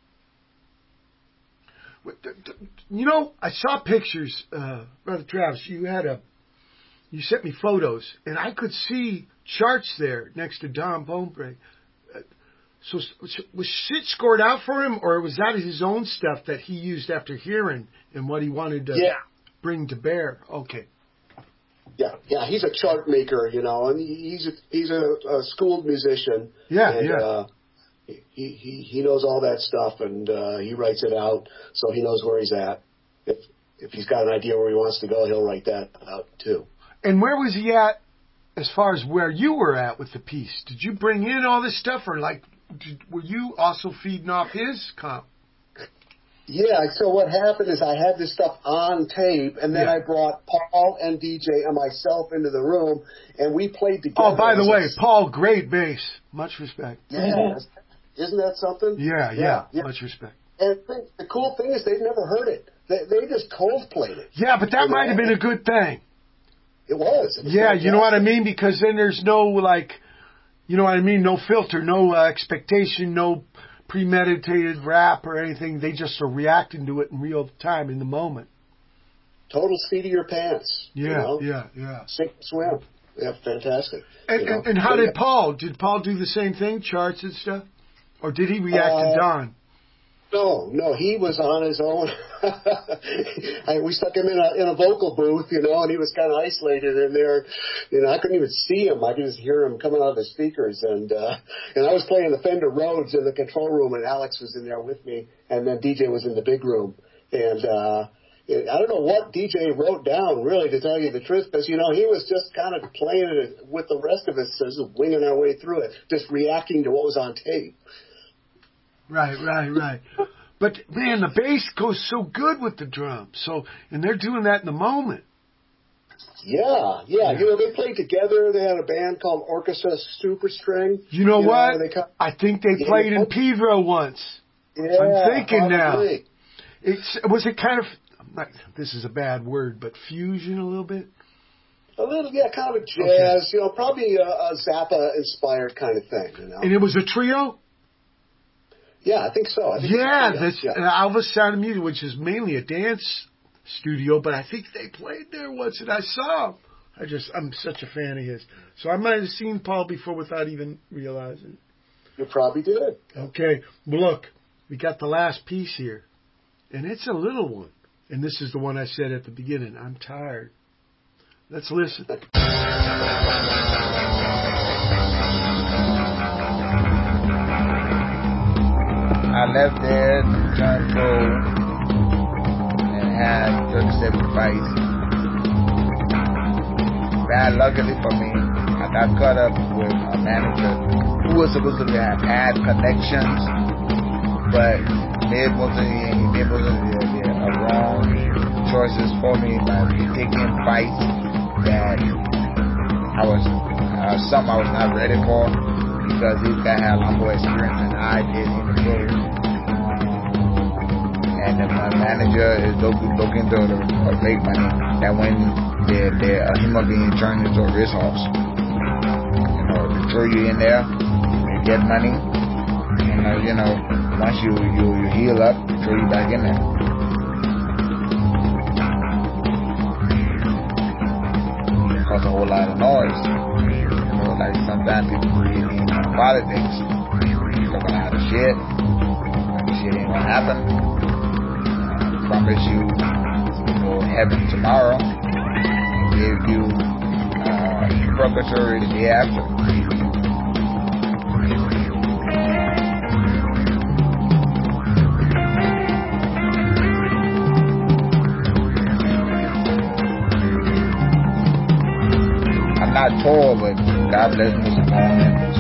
saw pictures, Brother Travis, you sent me photos, and I could see charts there next to Don Bonebrake. So was shit scored out for him, or was that his own stuff that he used after hearing and what he wanted to bring to bear? Okay. Yeah, he's a chart maker, and he's a schooled musician. Yeah. He knows all that stuff, and he writes it out, so he knows where he's at. If he's got an idea where he wants to go, he'll write that out too. And where was he at as far as where you were at with the piece? Did you bring in all this stuff, or were you also feeding off his comp? Yeah, so what happened is I had this stuff on tape, and then I brought Paul and DJ and myself into the room, and we played together. Oh, by the way, Paul, great bass. Much respect. Yeah. Isn't that something? Yeah. Much respect. And the cool thing is they've never heard it. They just cold played it. Yeah, but that might have been a good thing. It was. Yeah, fantastic. You know what I mean? Because then there's no, no filter, no expectation, no premeditated rap or anything. They just are reacting to it in real time, in the moment. Total seat of your pants. Yeah. Sink, swim. Yeah, fantastic. And how did Paul? Did Paul do the same thing, charts and stuff? Or did he react to Don? No, he was on his own. We stuck him in a vocal booth, and he was kind of isolated in there. I couldn't even see him. I could just hear him coming out of the speakers. And I was playing the Fender Rhodes in the control room, and Alex was in there with me, and then DJ was in the big room. And I don't know what DJ wrote down, really, to tell you the truth, because, he was just kind of playing it with the rest of us, just winging our way through it, just reacting to what was on tape. Right. But, man, the bass goes so good with the drums. And they're doing that in the moment. Yeah. They played together. They had a band called Orchestra Superstring. You know what? I think they played in Pedro once. Yeah, I'm thinking probably. now. Was it kind of, this is a bad word, but fusion a little bit? A little, yeah, kind of a jazz, probably a Zappa-inspired kind of thing, And it was a trio? Yeah, I think so. Alva Sound of Music, which is mainly a dance studio, but I think they played there once, and I saw them. I'm such a fan of his. So I might have seen Paul before without even realizing. You probably did. Okay, well, look, we got the last piece here, and it's a little one. And this is the one I said at the beginning. I'm tired. Let's listen. I left there to turn pro and had 37 fights. Bad luckily for me, I got caught up with a manager who was supposed to have had connections, but made most of the wrong choices for me by taking fights that I was not ready for, because this guy had a lot more experience than I did in the pro. And then my manager is looking to make money. That when they're a human being turned into a racehorse. They throw you in there, you get money, and once you heal up, they throw you back in there. It causes a whole lot of noise. Like sometimes people create politics. You talk a lot of shit. The shit ain't gonna happen. I promise you, heaven tomorrow. And give you purgatory the day after. I'm not tall, but God bless me some long limbs.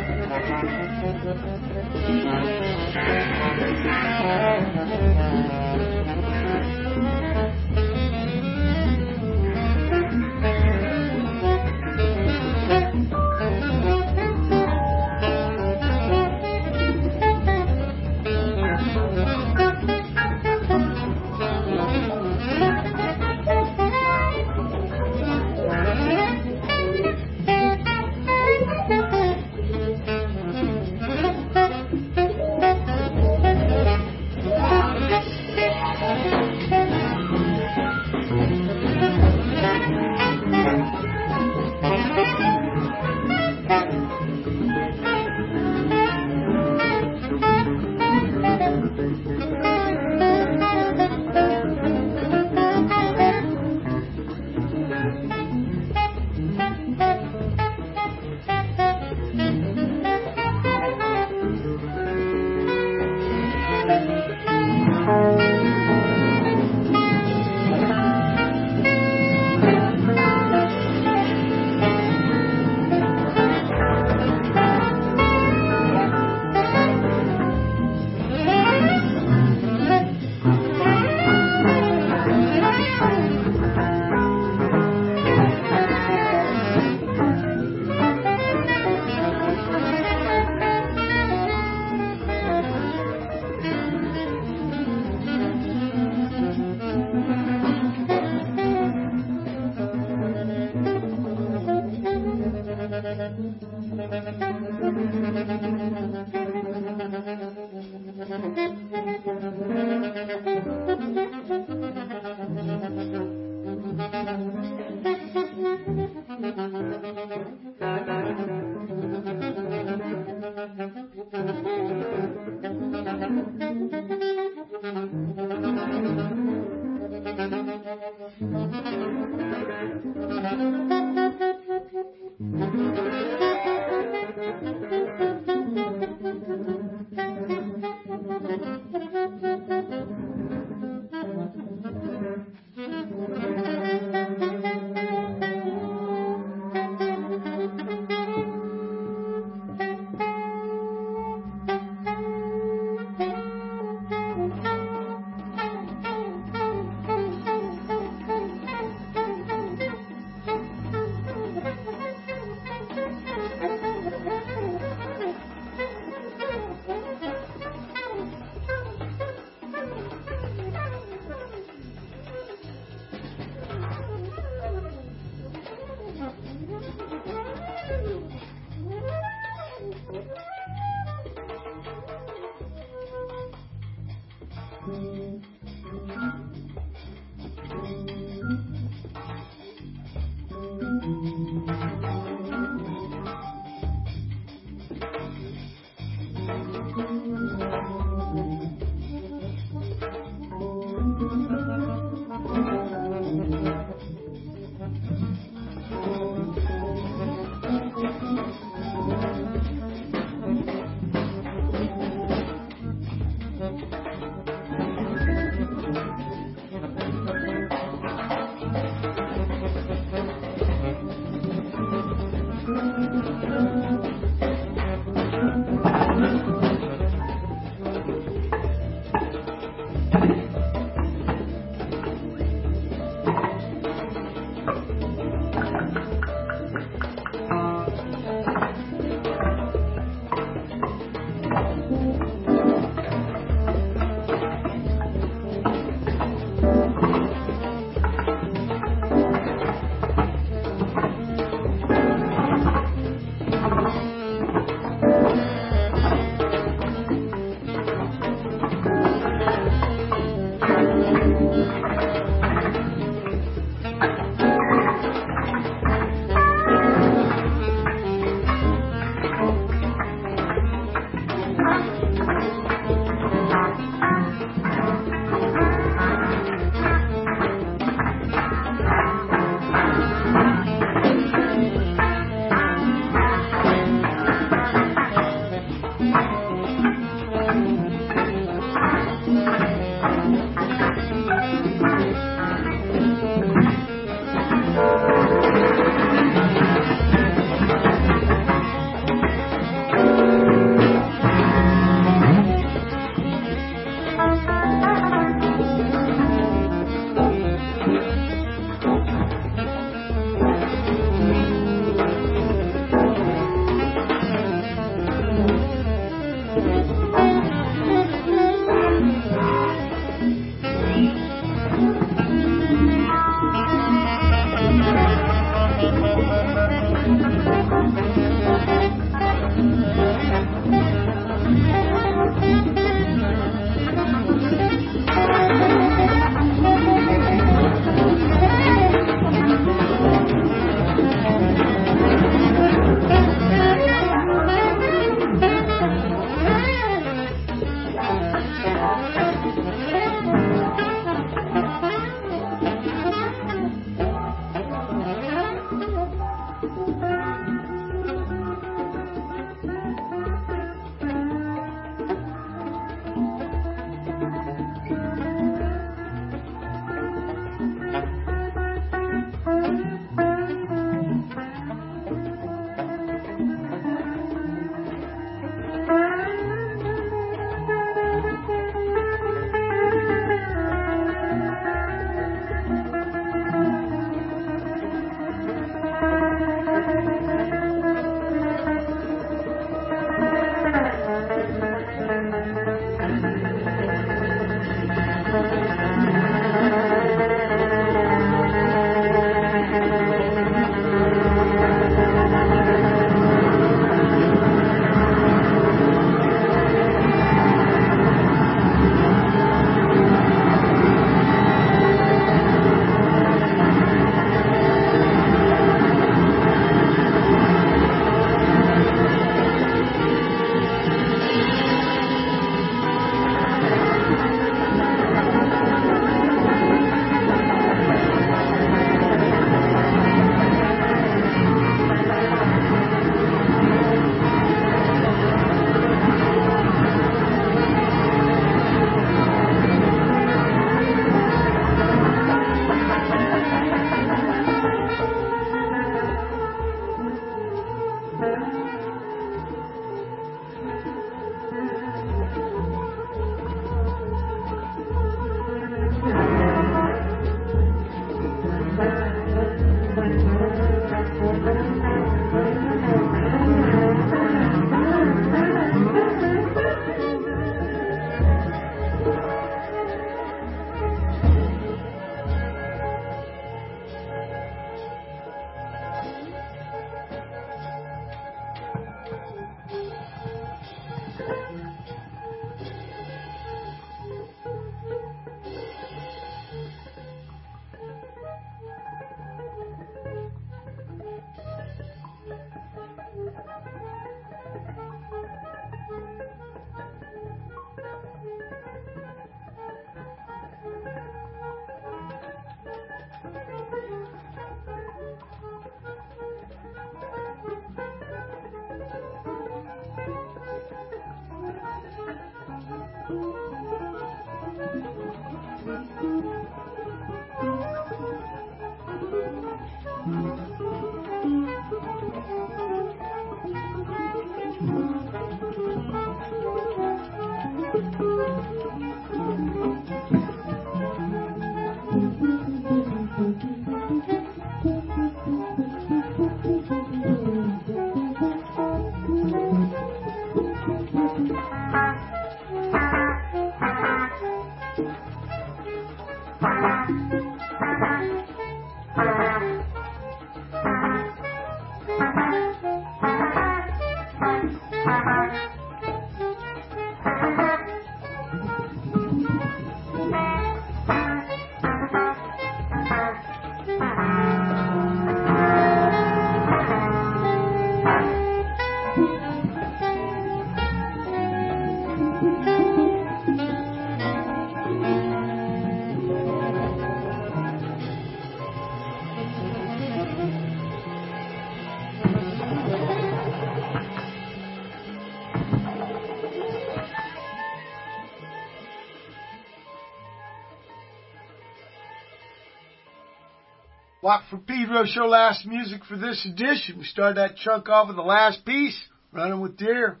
Watt from Pedro Show, last music for this edition. We started that chunk off with the last piece, Running with Deer.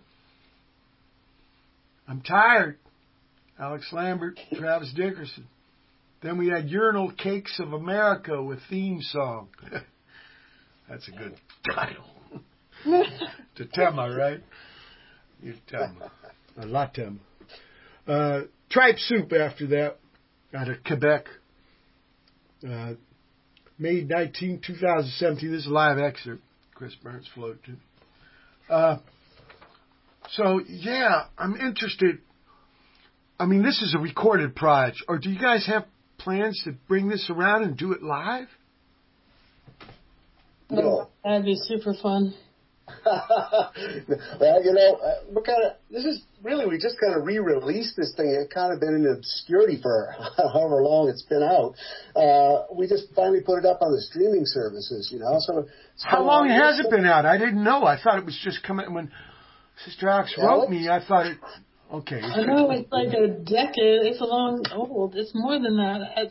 I'm Tired, Alex Lambert, Travis Dickerson. Then we had Urinal Cakes of America with Theme Song. That's a good title. To Tema, right? You're Tema. La Tema. Tripe Soup after that, out of Quebec. May 19, 2017. This is a live excerpt. Chris Burns floated to me. So, yeah, I'm interested. I mean, this is a recorded project. Or do you guys have plans to bring this around and do it live? No. That'd be super fun. Well, we're we just kind of re-released this thing. It kind of been in obscurity for however long it's been out. We just finally put it up on the streaming services, So how long has it been out? I didn't know. I thought it was just coming when Sister Alex wrote me. I thought it. Okay. I know it's like a decade. It's old. It's more than that.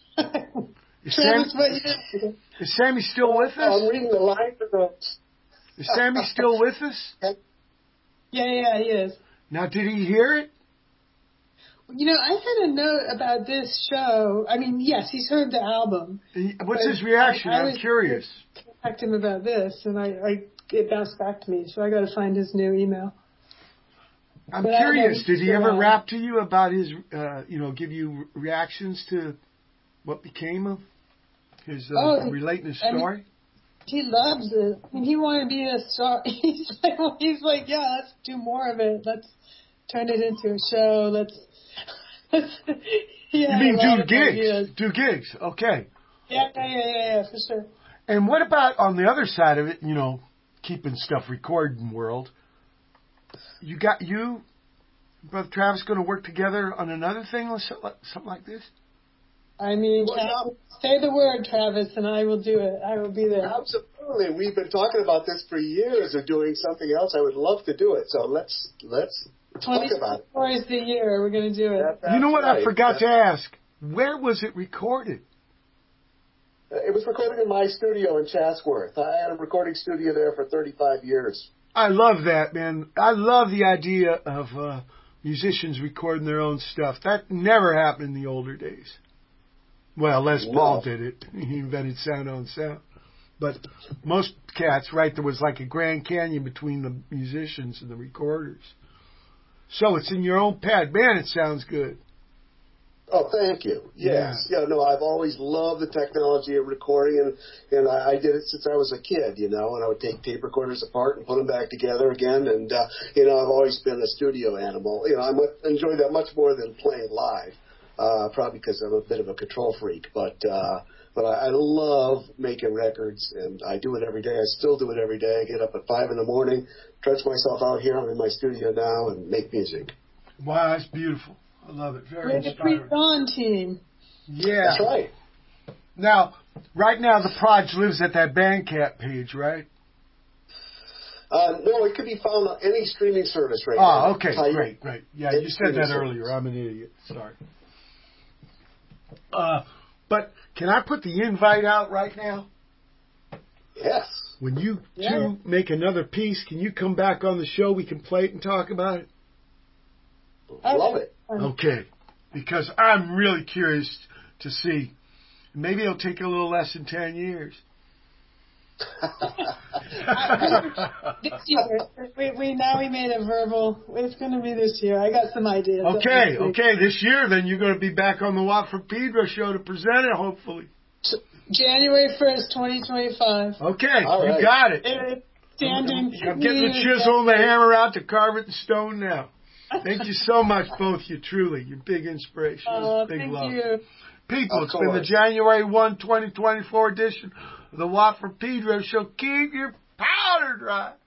Is Sammy still with us? I'm reading the line for the. Is Sammy still with us? Yeah, he is. Now, did he hear it? I had a note about this show. I mean, yes, he's heard the album. What's his reaction? I'm curious. I contacted him about this, and it bounced back to me, so I got to find his new email. I'm curious. Did he ever rap to you about his, give you reactions to what became of his relating his story? He loves it. I mean, he wanted to be a star. He's like, yeah, let's do more of it. Let's turn it into a show. Let's you mean do gigs? Do gigs? Okay. Yeah, for sure. And what about on the other side of it? Keeping stuff recorded world. You Brother Travis, going to work together on another thing or something like this? I mean, say the word, Travis, and I will do it. I will be there. Absolutely. We've been talking about this for years of doing something else. I would love to do it. So let's talk about it. 24 is the year. We're going to do it. You know what? Right. I forgot to ask. Where was it recorded? It was recorded in my studio in Chatsworth. I had a recording studio there for 35 years. I love that, man. I love the idea of musicians recording their own stuff. That never happened in the older days. Well, Les Paul did it. He invented sound on sound. But most cats, right, there was like a Grand Canyon between the musicians and the recorders. So it's in your own pad. Man, it sounds good. Oh, thank you. Yes. Yeah, no, I've always loved the technology of recording, and I did it since I was a kid, and I would take tape recorders apart and put them back together again, and, I've always been a studio animal. I enjoy that much more than playing live, probably because I'm a bit of a control freak, but I love making records, and I do it every day. I still do it every day. I get up at 5 in the morning, trudge myself out here. I'm in my studio now and make music. Wow, that's beautiful. I love it. Very inspiring. We're the pre-dawn team. Yeah. That's right. Now, right now, the Proj lives at that Bandcamp page, right? No, it could be found on any streaming service right now. Oh, okay. Great. Yeah, you said that earlier. I'm an idiot. Sorry. But can I put the invite out right now? Yes. When you two make another piece, can you come back on the show? We can play it and talk about it. I love it. Okay. Because I'm really curious to see. Maybe it'll take a little less than 10 years. This year. We made a verbal. It's going to be this year. I got some ideas. Okay. This year, then you're going to be back on the Watt from Pedro show to present it, hopefully. January 1st, 2025. Okay, you got it. I'm getting the chisel and the hammer out to carve it in stone now. Thank you so much, both you, truly. You're big inspiration. Big thank love. you. People, it's been the January 1, 2024 edition of the Watt from Pedro show. Keep your powder dry.